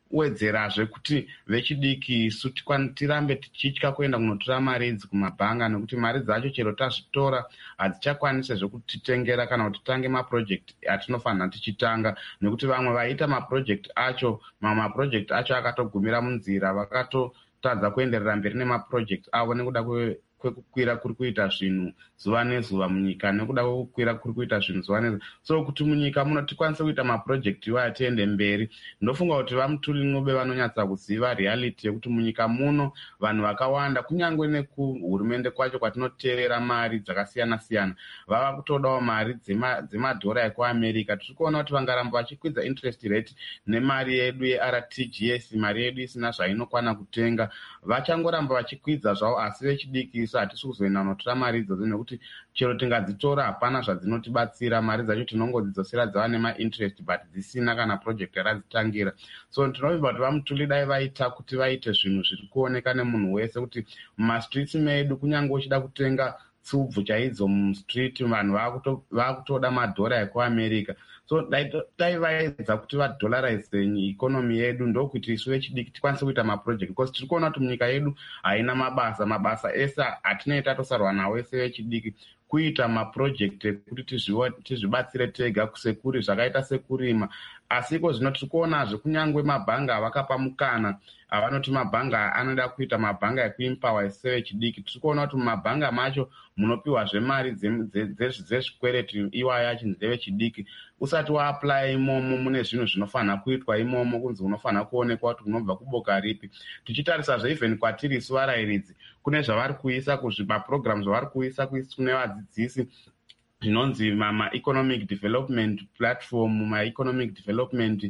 Speaker 2: wedzerazve kuti vechidiki isu tirambe tichitya kuenda kunotora mari idzi kumabhanga, nekuti mari dzacho chero tazvitora hadzichakwanisezve kutitengera kana kuti titange mapurojekti atinofanira tichitanga, nekuti vamwe vaita mapurojekti acho, mamwe mapurojekti acho akatogumira munzira, vakatotadza kuenderera mberi nemapurojekti avo nekuda kwekukwira kuri kuita zvinhu zuva nezuva munyika, nekuda kwekukwira kuri kuita zvinhu zuva nezuva. So kuti munyika muno tikwanise kuita mapurojekti iwayo tiende mberi, ndofunga kuti vaMutuli Ncube vanonyatsa kuziva reality yekuti munyika muno vanhu vakawanda, kunyange nekuhurumende kwacho kwatinoteerera mari dzakasiyana-siyana, vava kutodawo mari dzemadhora ekuAmerica. Tiri kuona kuti vangaramba vachikwidza interest rate nemari yedu yeRTGS, mari yedu isina zvainokwana kutenga, vachangoramba vachikwidza zvavo, asi vechidiki isu hatisi kuzoenda kunotora mari idzodzo, nekuti chero tingadzitora hapana zvadzinotibatsira. Mari dzacho tinongodzidzosera dzava nemainterest but dzisina kana project yaradzitangira. So tinovimba kuti vaMutuli dai vaita kuti vaite zvinhu zviri kuoneka nemunhu wese, kuti mumastreets medu kunyange uchida kutenga tsubvu chaidzo mustreet vanhu vakutoda madhora ekuAmerica. So dai vaedza kuti vadolarize ikonomi yedu, ndokuti isu vechidiki tikwanise kuita mapurojekti, because tiri kuona kuti munyika yedu haina mabasa ese hatinoita tosarwa nawo ese vechidiki, kuita mapurojekti ekuti tizvibatsire tega, kusekuri zvakaita sekurima. Asiko zvino tiri kuonazve kunyange mabhanga avakapa mukana, avanoti mabhanga anoda kuita mabhanga ekuimpawa ese vechidiki. Tiri kuona kuti mumabhanga macho munopiwazve mari dzezvikwereti iwayo yacho ndevechidiki. Usati waaplya imomo mune zvinhu zvinofanira kuitwa imomo, kunzi unofanira kuonekwa kuti unobva kuboka ripi. Tichitarisazve even kwatiri isu varayiridzi, kune zvavari kuisa mapurogiramu zvavari kuisa kune vadzidzisi, zvinonzi ma-economic development platform, ma-economic development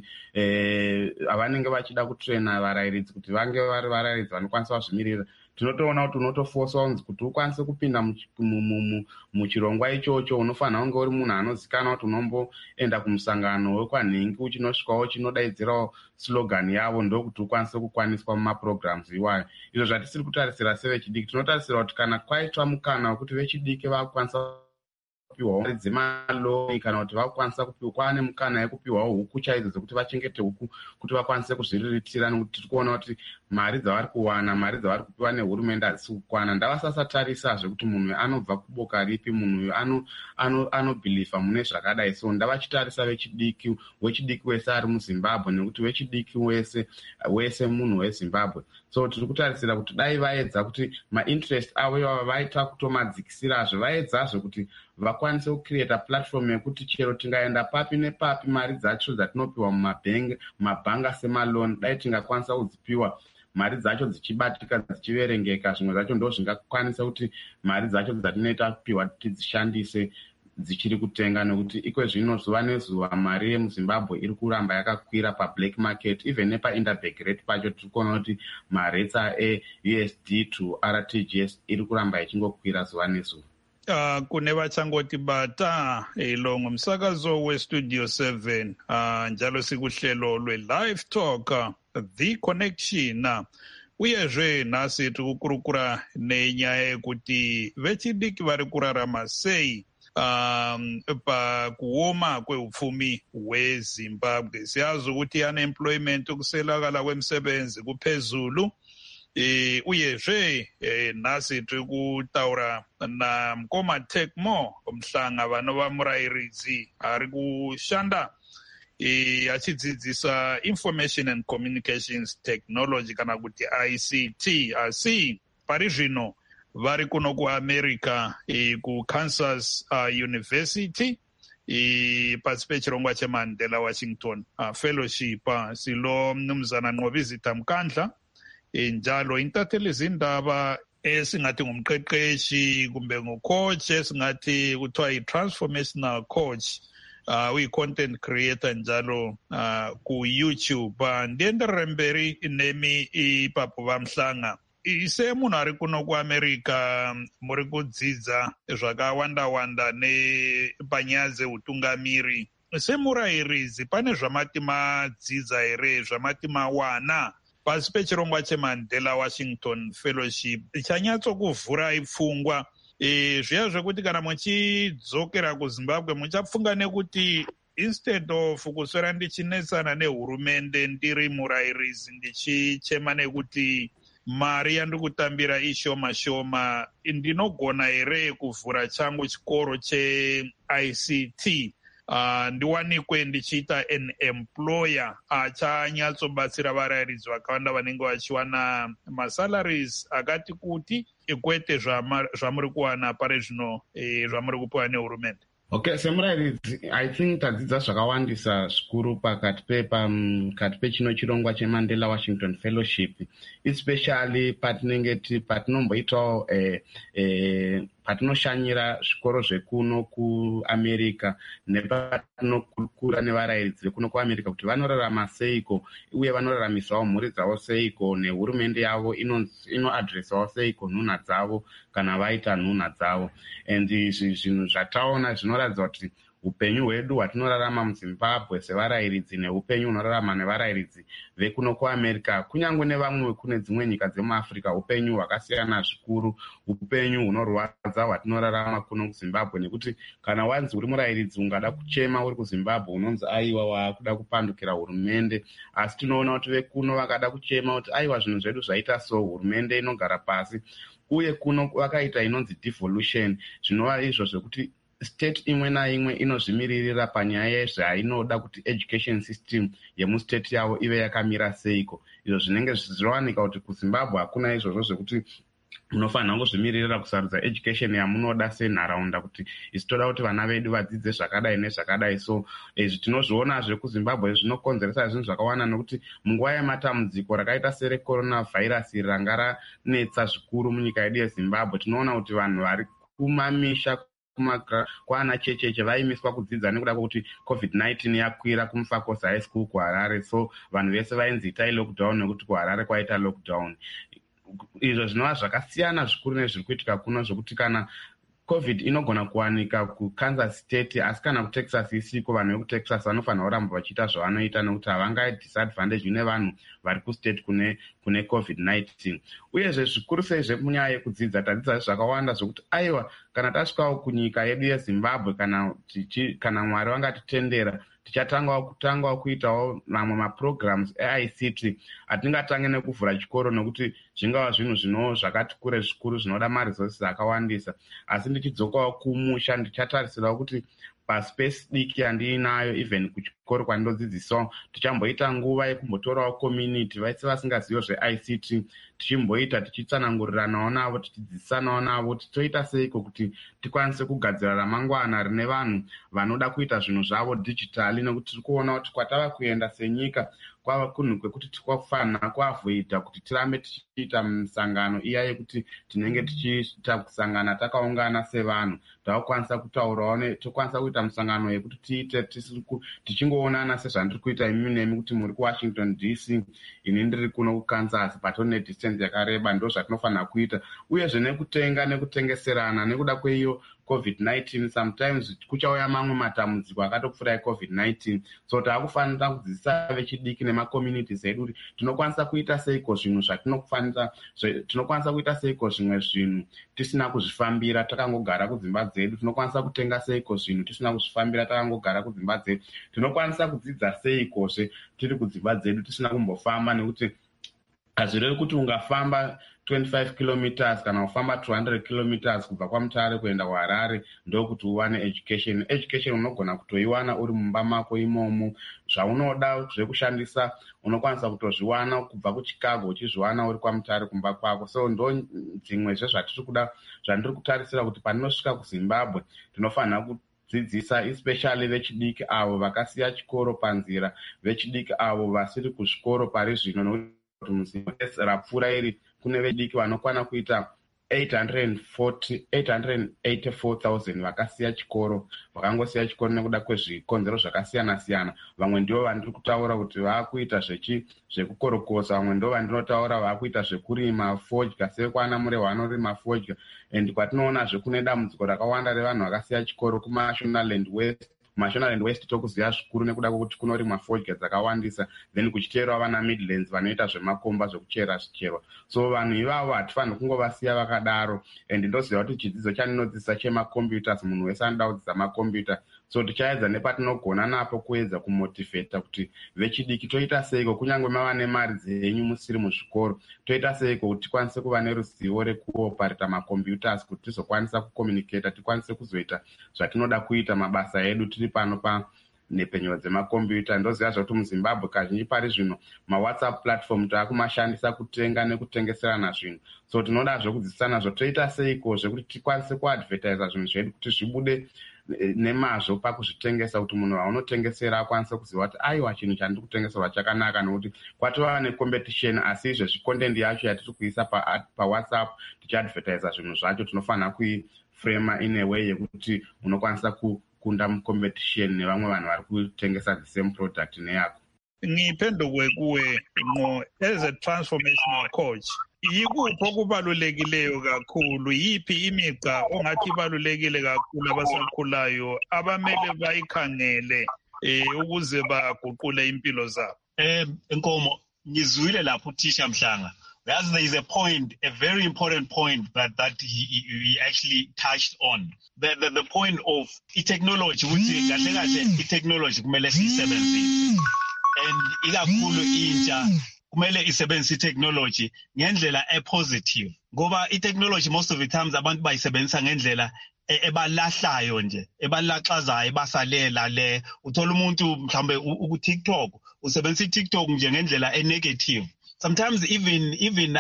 Speaker 2: avanenge vachida kutrena varayiridzi kuti vange vari varayiridzi vanokwanisa kuzvimirira. Tinotoona kuti unotofoswa kunzi kuti ukwanise kupinda muchirongwa ichocho unofanira kunge uri munhu anozikanwa kuti unomboenda kumusangano wekwanhingi uchinosvikawo chinodaidzirawo slogan yavo, ndokuti ukwanise kukwaniswa mumapurogiramu iwayo. Izvo zvatisiri kutarisira sevechidiki, tinotarisira kuti kana kwaitwa mukana wekuti vechidiki vakukwanisa kupiwawo mari dzemaloni, kana kuti vakukwanisa kupiwa, kwaane mukana yekupiwawo huku chaidzo dzekuti vachengete huku kuti vakwanise kuzviriritira, nekuti tiri kuona kuti mari dzavari kuwana, mari dzavari kupiwa nehurumende hadzisi kukwana. Ndavasasatarisazve kuti munhu anobva kuboka ripi, munhu anobhilivha mune zvakadai. So ndavachitarisa wechidiki wese ari muZimbabwe, nekuti wechidiki wese munhu weZimbabwe. So tiri kutarisira kuti dai vaedza kuti mainterest avo ivava vaita kutomadzikisirazve, vaedzazve kuti vakwanise kucreata platform yekuti chero tingaenda papi nepapi mari dzacho dzatinopiwa mumabhanga semaloni, dai tingakwanisa kudzipiwa mari dzacho dzichibatika, dzichiverengeka. Zvimwe zvacho ndo zvingakwanisa kuti mari dzacho dzatinoita kupiwa tidzishandise dzichiri kutenga, nekuti ikwezvino zuva nezuva mari yemuZimbabwe iri kuramba yakakwira pablack market, even nepainterbank rate pacho tiri kuona kuti maretes eUSD to RTGS iri kuramba ichingokwira zuva nezuva.
Speaker 1: Kune vachangoti bata ilo ngumsakazo weStudio 7 njalo sikuhlelo lwe-Live Talk The Connection. Uyezve nhasi tiri kukurukura nenyaya yekuti vechidiki vari kurarama sei pakuoma kweupfumi hweZimbabwe. Siyazi ukuthi unemployment, kuswelakala kwemisebenzi kuphezulu. Uyezve nhasi tiri kutaura naMkoma Tecmo, umhlanga vanova murayiridzi ari kushanda achidzidzisa Information and Communications Technology kana kuti ICT. Asi pari zvino vari kuno kuAmerica kuKansas University pasi pechirongwa cheMandela Washington Fellowship. Silo mnumzana Nqobizitha Mkandla, njalo intatheli zindaba esingathi ngumqeqeshi kumbe ngucoach, esingathi kuthiwa yi-transformational coach, uyi-content creator njalo ku-YouTube. Ndienderere mberi nemi ipapo vamhlanga. Ise munhu ari kuno kuAmerica muri kudzidza zvakawanda-wanda nepanyaya dzeutungamiri. Semurayiridzi pane zvamati madzidza here, zvamati mawana pasi pechirongwa cheMandela Washington Fellowship chanyatsokuvhurai pfungwa? Zviya zvekuti kana muchidzokera kuZimbabwe muchafunga nekuti instead of kuswera ndichinetsana nehurumende ndiri murayirizi ndichichema nekuti mari yandiri kutambira ishoma shoma, ndinogona here kuvhura changu chikoro cheICT ndiwanikwe ndichiita an employer achanyatsobatsira varayiridzi vakawanda vanenge vachiwana masalaries akati kuti ikwete zvamuri kuwana pari zvino zvamuri kupiwa nehurumende.
Speaker 2: Okay, semurayiridzi I think tadzidza zvakawandisa zvikuru pakati pechino chirongwa cheMandela Washington Fellowship, especially patinomboitawo patinoshanyira zvikoro zvekuno kuAmerica nepatinokura nevarayiridzi vekuno kuAmerica kuti vanorarama seiko uye vanoraramisawo mhuri dzavo seiko, nehurumende yavo inoadresawo seiko nhunha dzavo kana vaita nhunha dzavo. And zvinhu zvataona zvinoratidza kuti upenyu hwedu hwatinorarama muZimbabwe sevarayiridzi neupenyu hunorarama nevarayiridzi vekuno kuAmerica kunyange nevamwe vekune dzimwe nyika dzemuAfrica upenyu hwakasiyana zvikuru, upenyu hunorwadza hwatinorarama kuno kuZimbabwe, nekuti kana wanzi uri murayiridzi ungada kuchema uri kuZimbabwe unonzi aiwa wakuda kupandukira hurumende, asi tinoona kuti vekuno vakada kuchema kuti aiwa zvinhu zvedu zvaita so, hurumende inogara pasi, uye kuno vakaita inonzi devolution, zvinova izvo zvekuti state imwe naimwe inozvimiririra panyaya yezvainoda kuti education system yemustate yavo ive yakamira seiko. Izvo zvinenge zvichiwanika kuti kuZimbabwe hakuna izvozvo zvekuti munofanira kuzvimiririra kusarudza education yamunoda senharaunda kuti isi toda kuti vana vedu vadzidze zvakadai nezvakadai. So izvi tinozvionazve kuZimbabwe zvinokonzeresa zvinhu zvakawanda, nokuti munguva yematambudziko rakaita sereCoronavirus ranga ranetsa zvikuru munyika yedu yeZimbabwe, tinoona kuti vanhu vari kumamisha kwaana checheche vaimiswa kudzidza nekuda kwokuti COVID-19 yakwira kuMufakosi High School kuHarare, so vanhu vese vainzi itai lockdown nekuti kuHarare kwaita lockdown. Izvo zvinova zvakasiyana zvikuru nezviri kuitika kuno, zvokuti kana COVID inogona kuwanika kuKansas State asi kana kuTexas isiko, vanhu vekuTexas vanofanira kuramba vachiita zvavanoita nekuti havangadhisadvantage nevanhu vari kustate kune COVID-19. Uyezve zvikuru sei zvemunyaya yekudzidza tadzidza zvakawanda zvokuti aiwa kana tasvikawo kunyika yedu yeZimbabwe kana Mwari vangatitendera tichatangawo kuitawo mamwe maprograms eICT atingatange nekuvhura chikoro, nokuti zvingava zvinhu zvakati kure zvikuru zvinoda maresources akawandisa. Asi ndichidzokawo kumusha ndichatarisirawo kuti paspace diki yandiinayo even kuchikoro kwandinodzidzisawo tichamboita nguva yekumbotorawo community vaise vasingazivo zveICT tichimboita tichitsananguriranawo navo tichidzidzisanawo navo toita seiko kuti tikwanise kugadzira ramangwana rine vanhu vanoda kuita zvinhu zvavo digitali, nekuti tiri kuona kuti kwatava kuenda senyika kwava kunhu kwekuti tikafanira kuavhoidha kuti tirambe tichiita misangano iya yekuti tinenge tichiita kusangana takaungana sevanhu takukwanisa kutaurawo, tokwanisa kuita misangano yekuti tiite tichingoonana sezvandiri kuita imi nemi kuti muri kuWashington DC ini ndiri kuno kuKansas patone distance yakareba. Ndo zvatinofanira kuita, uyezve nekutenga nekutengeserana nekuda kweiyo COVID-19 sometimes kuchauya mamwe matambudziko akatopfuura eCovid-19, so taakufanira kudzidzisa vechidiki nemacommunities edu kuti tinokwanisa kuita seiko zvinhu tinokwanisa kuita seiko zvimwe zvinhu tisina kuzvifambira takangogara kudzimba dzedu, tinokwanisa kutenga seiko zvinhu tisina kuzvifambira takangogara kudzimba dzedu, tinokwanisa kudzidza seikozve tiri kudzimba dzedu tisina kumbofamba, nekuti hazvirevi kuti ungafamba 25 kilometers kana kufamba 200 kilometers kubva kwaMutare kuenda kuHarare ndokuti uwane education unogona kutoiwana uri mumba mako imomo. Zvaunoda zvekushandisa unokwanisa kutozviwana kubva kuChicago uchizviwana uri kwaMutare kumba kwako. So ndo dzimwe zvandiri kutarisira kuti pandinosvika kuZimbabwe tinofanira kudzidzisa especially vechidiki avo vakasiya chikoro panzira, vechidiki avo vasiri kuzvikoro pari zvino, nokuti muZimbabwe rapfuura iri kune vechidiki vanokwana kuita 884,000 vakasiya chikoro, vakangosiya chikoro nekuda kwezvikonzero zvakasiyana siyana. Vamwe ndivo vandiri kutaura kuti vakuita zvekukorokosa, vamwe ndivo vandinotaura vakuita zvekurima fodya, sekwana murehwa vanorima fodya. And kwatinoonazve kune dambudziko rakawanda revanhu vakasiya chikoro kumaShonaland West tokuziva zvikuru nekuda kwokuti kunorimwa fodya dzakawandisa, then kuchiteerawo vana Midlands vanoita zvemakomba zvekuchera zvicherwa. So vanhu ivavo hatifaniri kungovasiya vakadaro, and ndoziva kuti chidzidzo chandinodzidzisa chemacomputers, munhu wese anoda kudzidza makombiyuta. so tichaedza nepatinogona napo kuedza kumotivheta kuti vechidiki toita seiko kunyange mava nemari dzenyu musiri muzvikoro toita seiko kuti tikwanise kuva neruzivo rekuoparita makombiyutas kuti tizokwanisa kucommunicata tikwanise kuzoita zvatinoda kuita mabasa edu tiri pano nepenyero dzemakombiyuta. Ndoziva zvakuti muZimbabwe kazhinji pari zvino mawhatsapp platform taakumashandisa kutenga nekutengeserana zvinhu, so tinoda zvekudzidzisana zvotoita seiko zvekuti tikwanise kuadvertisa zvinhu zvedu kuti zvibude nemazvo pakuzvitengesa, kuti munhu waunotengesera akwanise kuziva kuti aiwa chinhu chandiri kutengeserwa chakanaka, nokuti kwatova necompetition. Asi izvezvi content yacho yatiri kuisa pawhatsapp tichiadvertisa zvinhu zvacho tinofanira kuifrema in a way yekuti unokwanisa kunda mucompetition nevamwe vanhu vari kutengesa the same product neyako.
Speaker 1: Ngiphenduke kuwe ngo as a transformational coach, yikuphi okubalulekileyo kakhulu, yiphi imigca ongathi ibalulekile kakhulu abasakhulayo abamele bayikhangele ukuze baguqule impilo zabo?
Speaker 3: Nkomo, ngizwile lapho uthisha Mhlanga. There is a point, a very important point that he actually touched on. The point of technology, which is technology kumele siyisebenzise. And ikakhulu intsha kumele isebenzise technology ngendlela positive. Ngoba technology most of the times abantu bayisebenzisa ngendlela ebalahlayo nje, ebalaxazayo, ebasalela le. Uthola umuntu mhlambe ku-TikTok, usebenzisa i-TikTok nje ngendlela negative. Sometimes even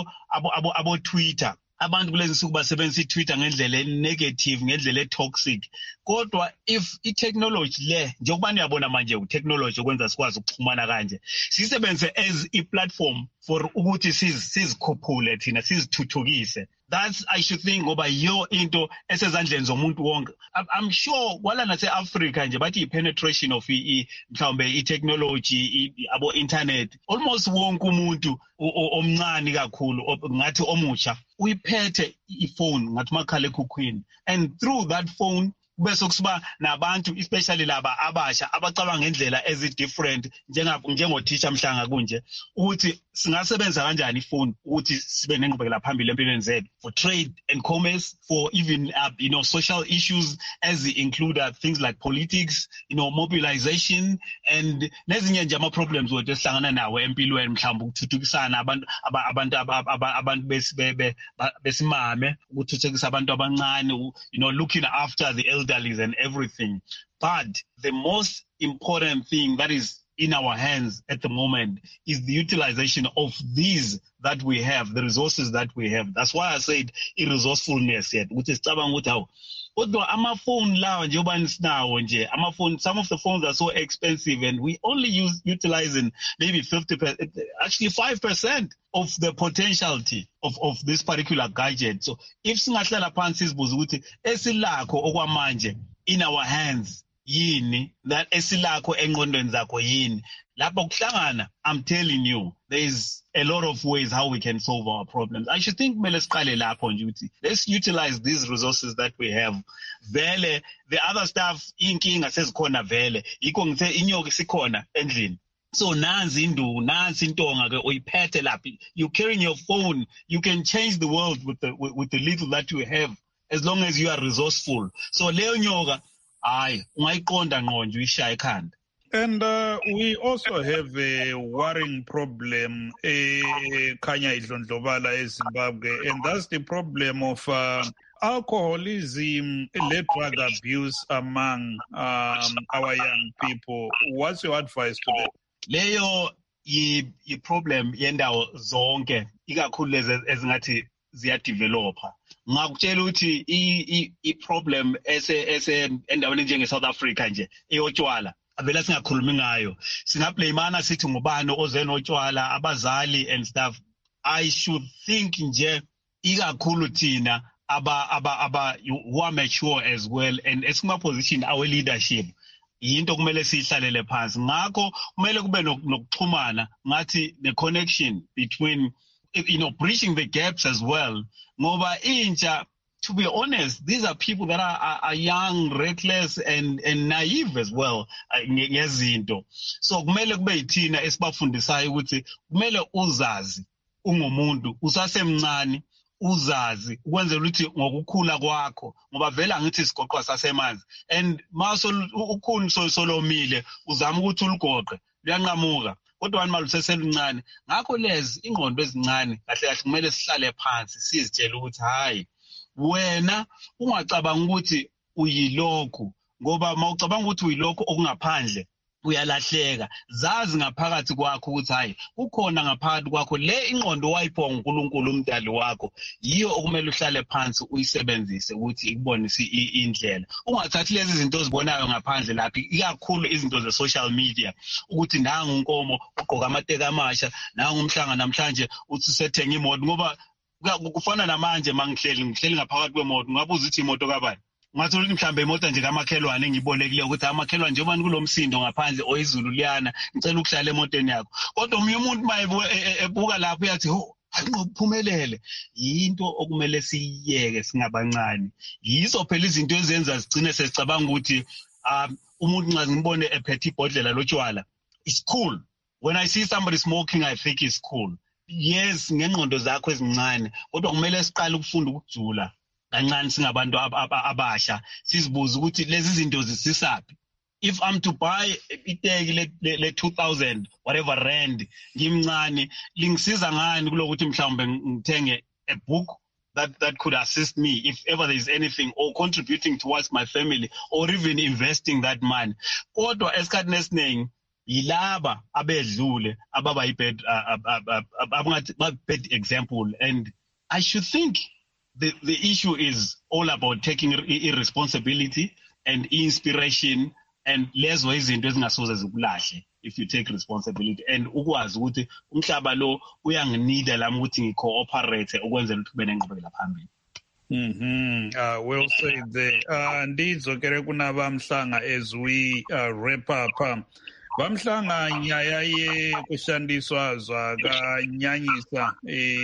Speaker 3: abo Twitter, abantu kulezi nsuku basebenzisa i-Twitter ngendlela negative, ngendlela toxic. Kodwa if i-technology le njengoba niyabona manje u-technology okwenza sikwazi ukuxhumana kanje, sisebenze as i-platform for ukuthi sizikhuphule thina, sizithuthukise. That's, I should think, ngoba yo into esezandleni zomuntu wonke. I'm sure kwala nase-Africa nje bathi i-penetration of mhlawumbe i-technology, abo internet, almost wonke umuntu omncane kakhulu, ngathi omutsha, uyiphethe ifone ngathi makhalekhukhwini, and through that phone bese kusiba nabantu especially laba abasha abacabanga ngendlela ezi-different njengothisha Mhlanga kunje, ukuthi singasebenza kanjani ifoni ukuthi sibe nengqubekela phambili empilweni zethu, for trade and commerce, for even social issues as include things like politics, mobilization, and nezinye nje ama-problems wethu esihlangana nawo empilweni, mhlawumbe ukuthuthukisana abantu besimame, ukuthuthukisa abantu abancane, looking after the elderly and everything. But the most important thing that is in our hands at the moment is the utilization of these that we have, the resources that we have. That's why I said resourcefulness yet, which is kodwa amafoni lawa njengoba nisinawo nje, amafoni, some of the phones are so expensive and we only utilizing maybe 50%, actually 5% of the potentiality of this particular gadget. So if singahlala phansi sizibuza ukuthi esilakho okwamanje in our hands yini, that esilakho engqondweni zakho yini, lapho kuhlangana, I'm telling you, there is a lot of ways how we can solve our problems. I should think let's utilize these resources that we have. Vele, the other stuff, inkinga sezikhona vele, yikho ngithe inyoka isikhona endlini. So nansi intonga ke uyiphethe lapha. You carrying your phone, you can change the world with the little that you have, as long as you are resourceful. So leyo nyoka, ungayiqonda ngqo nje uyishaya ekhanda.
Speaker 1: And we also have a worrying problem khanya idlondlobala eZimbabwe, and that's the problem of alcoholism and drug abuse among our young people. What's your advice to them?
Speaker 3: Leyo i-problem yendawo zonke, ikakhulu lezi ezingathi ziyadevelopa. Ngakutshela ukuthi i-problem endaweni njenge-South Africa nje, eyotshwala, avela singakhulumi ngayo. Singablamana sithi ngubani oze notshwala, abazali and stuff. I should think nje ikakhulu thina who are mature as well, and esima position our leadership, yinto kumele siyihlalele phansi. Ngakho kumele kube nokuxhumana, ngathi the connection between bridging the gaps as well. Ngoba intsha, to be honest, these are people that are young, reckless, and naive as well. Ngezinto. So kumele kube yithina esibafundisayo ukuthi kumele uzazi ungumuntu usasemncane uzazi ukwenzela ukuthi ngokukhula kwakho ngoba vele angithi isigoqwa sasemanzi and maso ukhuni solomile uzama ukuthi uligoqe luyanqamuka kodwa wani maluseseluncane ngakho lezi ingqondo ezincane kahle kahle kumele sihlale phansi sizitshela ukuthi hayi wena ungacabanga ukuthi uyilokhu ngoba mawucabanga ukuthi uyilokhu okungaphandle uyalahleka zazi ngaphakathi kwakho ukuthi hayi kukhona ngaphakathi kwakho le ingqondo wayiphiwa uNkulunkulu umdali wakho yiyo okumele uhlale phansi uyisebenzise ukuthi ikubonise indlela ungathathi lezi zinto ozibonayo ngaphandle lapha ikakhulu izinto ze-social media ukuthi nangu unkomo ugqoka amateka amasha nangu umhlanga namhlanje uthi usethenga imoto ngoba kufana namanje mangihleli ngaphakathi kwemoto ngabuza ukuthi imoto kabani ngathula ukuthi mhlambe imoto nje kamakhelwane engibolekile ukuthi amakhelwane njengoba kulomsindo ngaphandle oyizulu liyana ngicela ukuhlala emotweni yakho kodwa umunye umuntu mayebuka lapho uyathi ayingophumelele yinto okumele siyiyeke singabancane yizo phela izinto ezenza sigcine sesicabanga ukuthi umuntu nxa ngibone ephethe ibhodlela lotshwala it's cool when I see somebody smoking I think it's cool yes ngengqondo zakho ezincane kodwa kumele siqale ukufunda ukujula kancane singabantu abasha sizibuza ukuthi lezi zinto zisisaphi if I'm to buy iteki le 2000 whatever rand ngimncane lingisiza ngani kulokuthi mhlawumbe ngithenge a book that could assist me if ever there is anything or contributing towards my family or even investing that money kodwa esikhathini esiningi yilaba abedlule ababa bad example and I should think the issue is all about taking irresponsibility and inspiration and lezo izinto ezingasoze zikulahle if you take responsibility and ukwazi ukuthi umhlaba lo uyanginida lami ukuthi ngicooperate ukwenzela ukuthi kube nengqubekela phambili.
Speaker 1: Well said there. Ndidzokere kuna Vamhlanga as we wrap up. Vamhlanga nyaya yekushandiswa zvakanyanyisa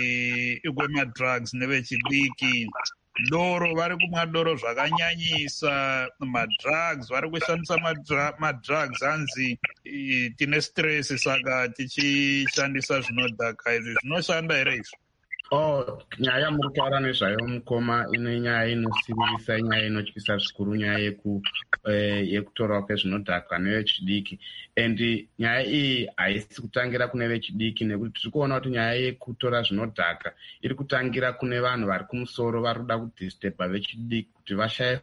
Speaker 1: kwema-drugs nevechidiki doro vari kumwa doro zvakanyanyisa madrugs vari kushandisa madrugs hanzi tine stress saka tichishandisa zvinodhaka izvi zvinoshanda here izvi?
Speaker 2: Nyaya muri kutaura nezvayo mukoma ine nyaya inosivisa inyaya inotyisa zvikuru nyaya yekutorwa kwezvinodhaka nevechidiki and nyaya iyi haisi kutangira kune vechidiki nekuti tiri kuona kuti nyaya yekutora zvinodhaka iri kutangira kune vanhu vari kumusoro vari kuda kudisturba vechidiki kuti vashaye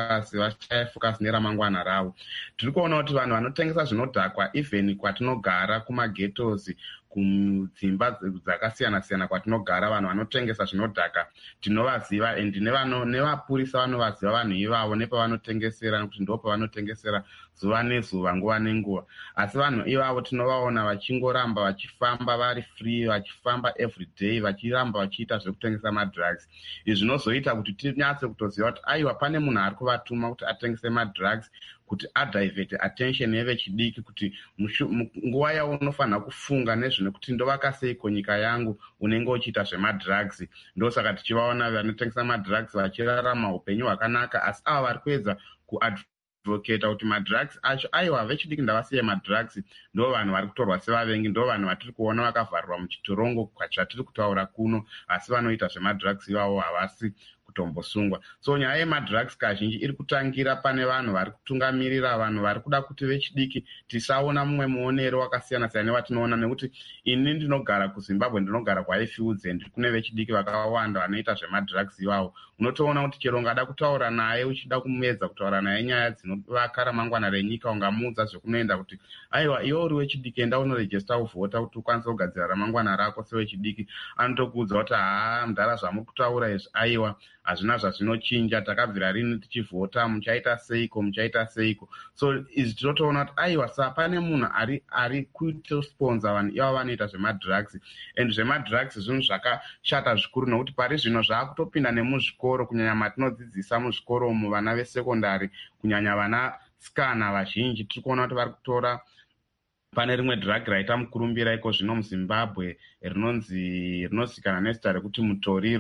Speaker 2: focus neramangwana ravo. Tiri kuona kuti vanhu vanotengesa zvinodhakwa even kwatinogara kumaghettos kudzimba dzakasiyana-siyana kwatinogara vanhu vanotengesa zvinodhaka tinovaziva and nevapurisa vanovaziva vanhu ivavo nepavanotengesera nekuti ndo pavanotengesera zuva nezuva nguva nenguva asi vanhu ivavo tinovaona vachingoramba vachifamba vari free vachifamba everyday vachiramba vachiita zvekutengesa madrugs. Izvi zvinozoita kuti tinyatse kutoziva kuti aiwa pane munhu ari kuvatuma kuti atengese madrugs kuti adivert attention yevechidiki kuti nguva yavo unofanira kufunga nezvinekuti ndovaka seiko nyika yangu unenge uchiita zvemadrugs. Ndosaka tichivaona vanotengesa madrugs vachirarama upenyu hwakanaka asi ava vari kuedza kuadvocata kuti madrugs acho aiwa vechidiki ndavasiye madrugs ndo vanhu vari kutorwa sevavengi ndo vanhu vatiri kuona vakavharirwa muchitorongo zvatiri kutaura kuno asi vanoita zvemadrugs ivavo havasi kutombosungwa. So nyaya yemadrugs kazhinji iri kutangira pane vanhu vari kutungamirira vanhu vari kuda kuti vechidiki tisaona mumwe muonero wakasiyana-siyana nevatinoona nekuti ini ndinogara kuZimbabwe ndinogara kwaIfields and kune vechidiki vakawanda vanoita zvemadrugs ivavo. Unotoona kuti chero ungada kutaura naye uchida kumedza kutaura naye nyaya dzinovaka ramangwana renyika ungamuudza zvekunoenda kuti aiwa iwe uri wechidiki enda unorejesta uvhota kuti ukwanise kugadzira ramangwana rako sewechidiki anotokuudza kuti mudhara zvamuri kutaura izvi aiwa hazvina zvazvinochinja takabvira rini tichivhota muchaita seiko. So izvi tinotoona kuti aiwa saa pane munhu ari kutosponsor vanhu ivavo vanoita zvemadrugs and zvemadrugs zvinhu zvakashata zvikuru nokuti pari zvino zvaakutopinda nemuzvikoro kunyanya matinodzidzisa muzvikoro umu vana vesekondari kunyanya vana sikana vazhinji tiri kuona kuti vari kutora pane rimwe drug raita mukurumbira iko zvino muZimbabwe rinozikana nezita rekuti mutoriro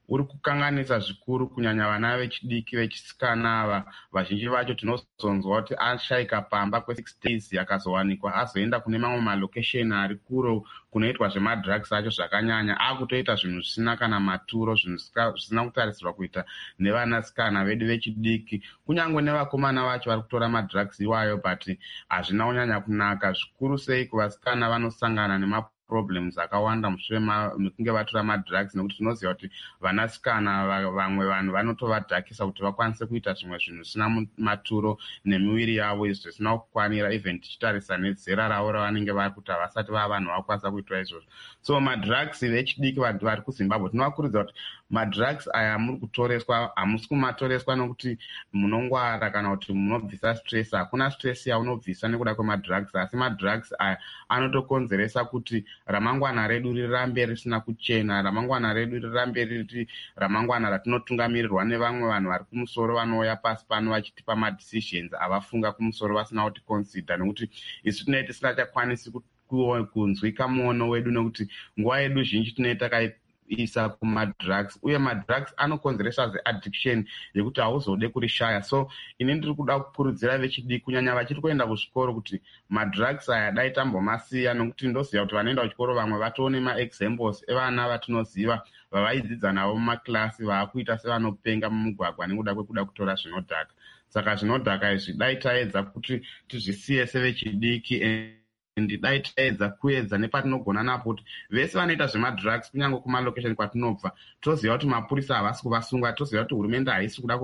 Speaker 2: uri kukanganisa zvikuru kunyanya vana vechidiki vechisikana ava. Vazhinji vacho tinozonzwa kuti ashayika pamba kwe6 days akazowanikwa azoenda kune mamwe malokesheni ari kure kunoitwa zvemadrugs acho zvakanyanya, akutoita zvinhu zvisina kana maturo, zvinhu zvisina kutarisirwa kuita nevanasikana vedu vechidiki. Kunyange nevakomana vacho vari kutora madrugs iwayo, but hazvina kunyanya kunaka. Zvikuru sei kuvasikana vanosangana nemaproblems akawanda mushure mekunge vatora madrugs, nekuti tinoziva kuti vanasikana vamwe vanhu vanotovadhakisa kuti vakwanise kuita zvimwe zvinhu zvisina maturo nemiviri yavo, izvo zvisina kukwanira, even tichitarisa nezera ravo ravanenge vari kuti havasati vava vanhu vakwanisa kuitwa izvozvo. So madrugs vechidiki vantu vari kuZimbabwe tinovakurudzira kuti madrugs aya muri kutoreswa hamusi kumatoreswa nokuti munongwara kana kuti munobvisa stress. Hakuna stress yaunobvisa nekuda kwemadrugs, asi madrugs aya anotokonzeresa kuti ramangwana redu rirambe risina kuchena, ramangwana redu rirambe riri ramangwana ratinotungamirirwa nevamwe vanhu vari kumusoro vanouya pasi pano vachitipa madecisions avafunga kumusoro vasina kuti consider, nekuti isu tinenge tisingachakwanisi kunzwika muono wedu, nekuti nguva yedu zhinji tinenge takaisa kumadrugs, uye madrugs anokonzeresa addiction yekuti hauzode kurishaya. So ini ndiri kuda kukurudzira vechidiki kunyanya vachiri kuenda kuzvikoro kuti madrugs aya dai tambomasiya, nokuti ndoziva kuti vanoenda kuchikoro vamwe vatoone maexamples evana vatinoziva vavaidzidza navo mumaklasi vaakuita sevanopenga mumugwagwa nekuda kwekuda kutora zvinodhaka. Saka zvinodhaka izvi dai taedza kuti tizvisiye sevechidiki, dai taedza kuedza nepatinogona napo kuti vese vanoita zvemadrugs kunyange kumalokesheni kwatinobva toziva kuti mapurisa havasi kuvasunga, toziva kuti hurumende haisi kuda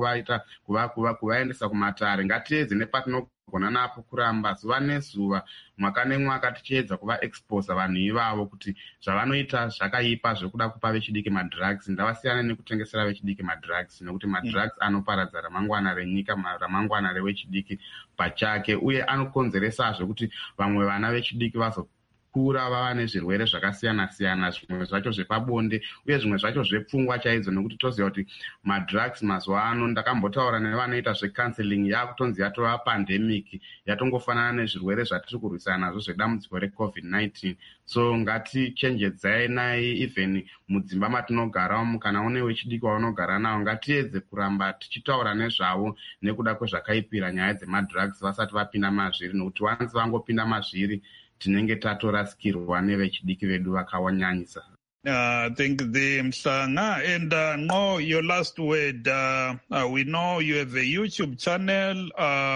Speaker 2: kuvaendesa kumatare. Ngatiedze nepatinogona napo kuramba zuva nezuva, mwaka nemwaka tichiedza kuvaexposa vanhu ivavo kuti zvavanoita zvakaipa zvekuda kupa vechidiki madrugs. Ndavasiyana nekutengesera vechidiki madrugs, nekuti madrugs anoparadza ramangwana renyika, ramangwana revechidiki pachake, uye anokonzeresazve kuti vamwe vana vechidiki vazokura vava nezvirwere zvakasiyana-siyana, zvimwe zvacho zvepabonde uye zvimwe zvacho zvepfungwa chaidzo, nekuti toziva kuti madrugs mazuva ano, ndakambotaura nevanoita zvecounseling, yakutonzi yatova pandemic, yatongofanana nezvirwere zvatiri kurwisana nazvo zvedambudziko reCovid-19. So ngatichenjedzai nai, even mudzimba matinogara, kana une wechidiki waunogara nawo, ngatiedze kuramba tichitaura nezvavo nekuda kwezvakaipira nyaya dzemadrugs vasati vapinda mazviri, nokuti wanzi vangopinda mazviri tinenge tatorasikirwa nevechidiki vedu vakawanyanyisa.
Speaker 1: Thank you, Mhlanga. And no, your last word. We know you have a YouTube channel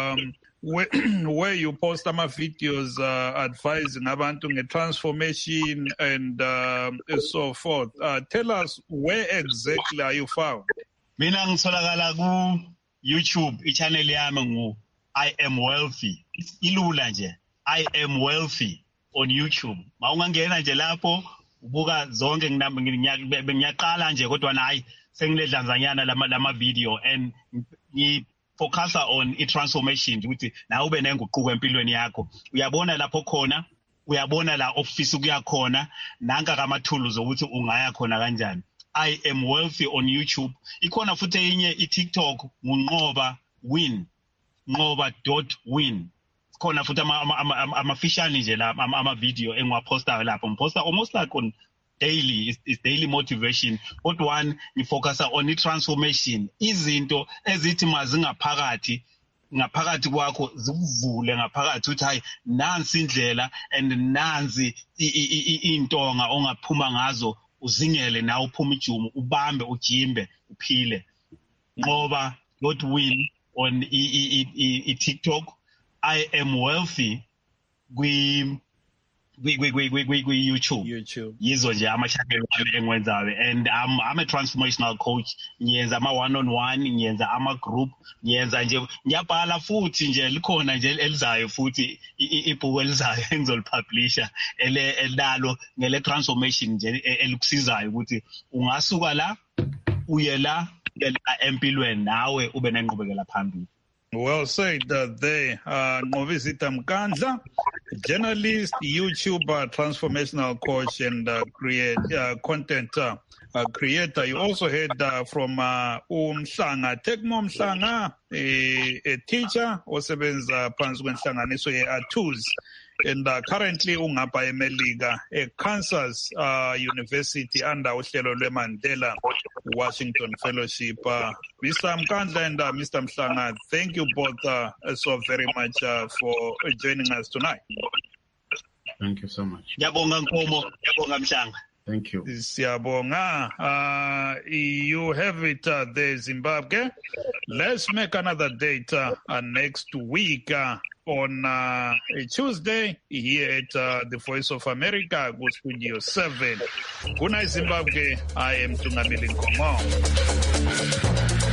Speaker 1: where you post some videos advising about transformation and so forth. Tell us, where exactly are you found?
Speaker 3: Mina ngisolakala ku YouTube, i-channel yami ngu I Am Wealthy. Ilula nje. I Am Wealthy on YouTube. Mawungangena nje lapho ubuka zonke ngiyaqala nje kodwa hayi sengiledlanzanyana lama video, and ngifocusa on i-transformation ukuthi nawe ube nenguquko empilweni yakho. Uyabona lapho khona, uyabona la office ukuya khona, nanka kama-tools ukuthi ungaya khona kanjani. I Am Wealthy on YouTube. Ikhona futhi enye i-TikTok ngunqoba.win. Nqoba.win. Khona futhi ama-fishane nje la ama-video engiwapostayo lapho. Ngiposta almost like on daily, is daily motivation. But one, ngifocusa on i-transformation. Izinto ezithi mazingaphakathi kwakho zikuvule ngaphakathi ukuthi hayi nansi indlela and nansi intonga ongaphuma ngazo, uzingele nawe uphuma ijumu, ubambe, ujimbe, uphile. Nqoba.win on i-TikTok. I Am Wealthy YouTube. Yizo nje ama-channel engiwenzayo, and I'm a transformational coach. Ngiyenza ama-one-on-one, ngiyenza ama-group, ngiyenza nje, ngiyabhala futhi nje, likhona nje elizayo futhi ibhuku elizayo engizolipublisha elalo ngele-transformation nje elikusizayo ukuthi ungasuka la uye la empilweni nawe ube nenqubekela phambili.
Speaker 1: Well said there. Nqobizita Mkandla, journalist, YouTuber, transformational coach, and create content creator. You also heard from Mhlanga, Tekmo Mhlanga, a teacher, osebenza phansi kwenhlanganiso ye-ATUS, and currently ungapha eMelika, Kansas University under uhlelo lweMandela Washington Fellowship. Mr. Mkandla and Mr. Mhlanga, thank you both so very much for joining us tonight.
Speaker 2: Thank you so much.
Speaker 3: Ngiyabonga Nkomo, ngiyabonga Mhlanga.
Speaker 2: Thank you.
Speaker 1: Siyabonga. You have it there, Zimbabwe. Let's make another date next week on a Tuesday here at the Voice of America, Go Studio 7. Good night, Zimbabwe. I am Tungamili Nkomo.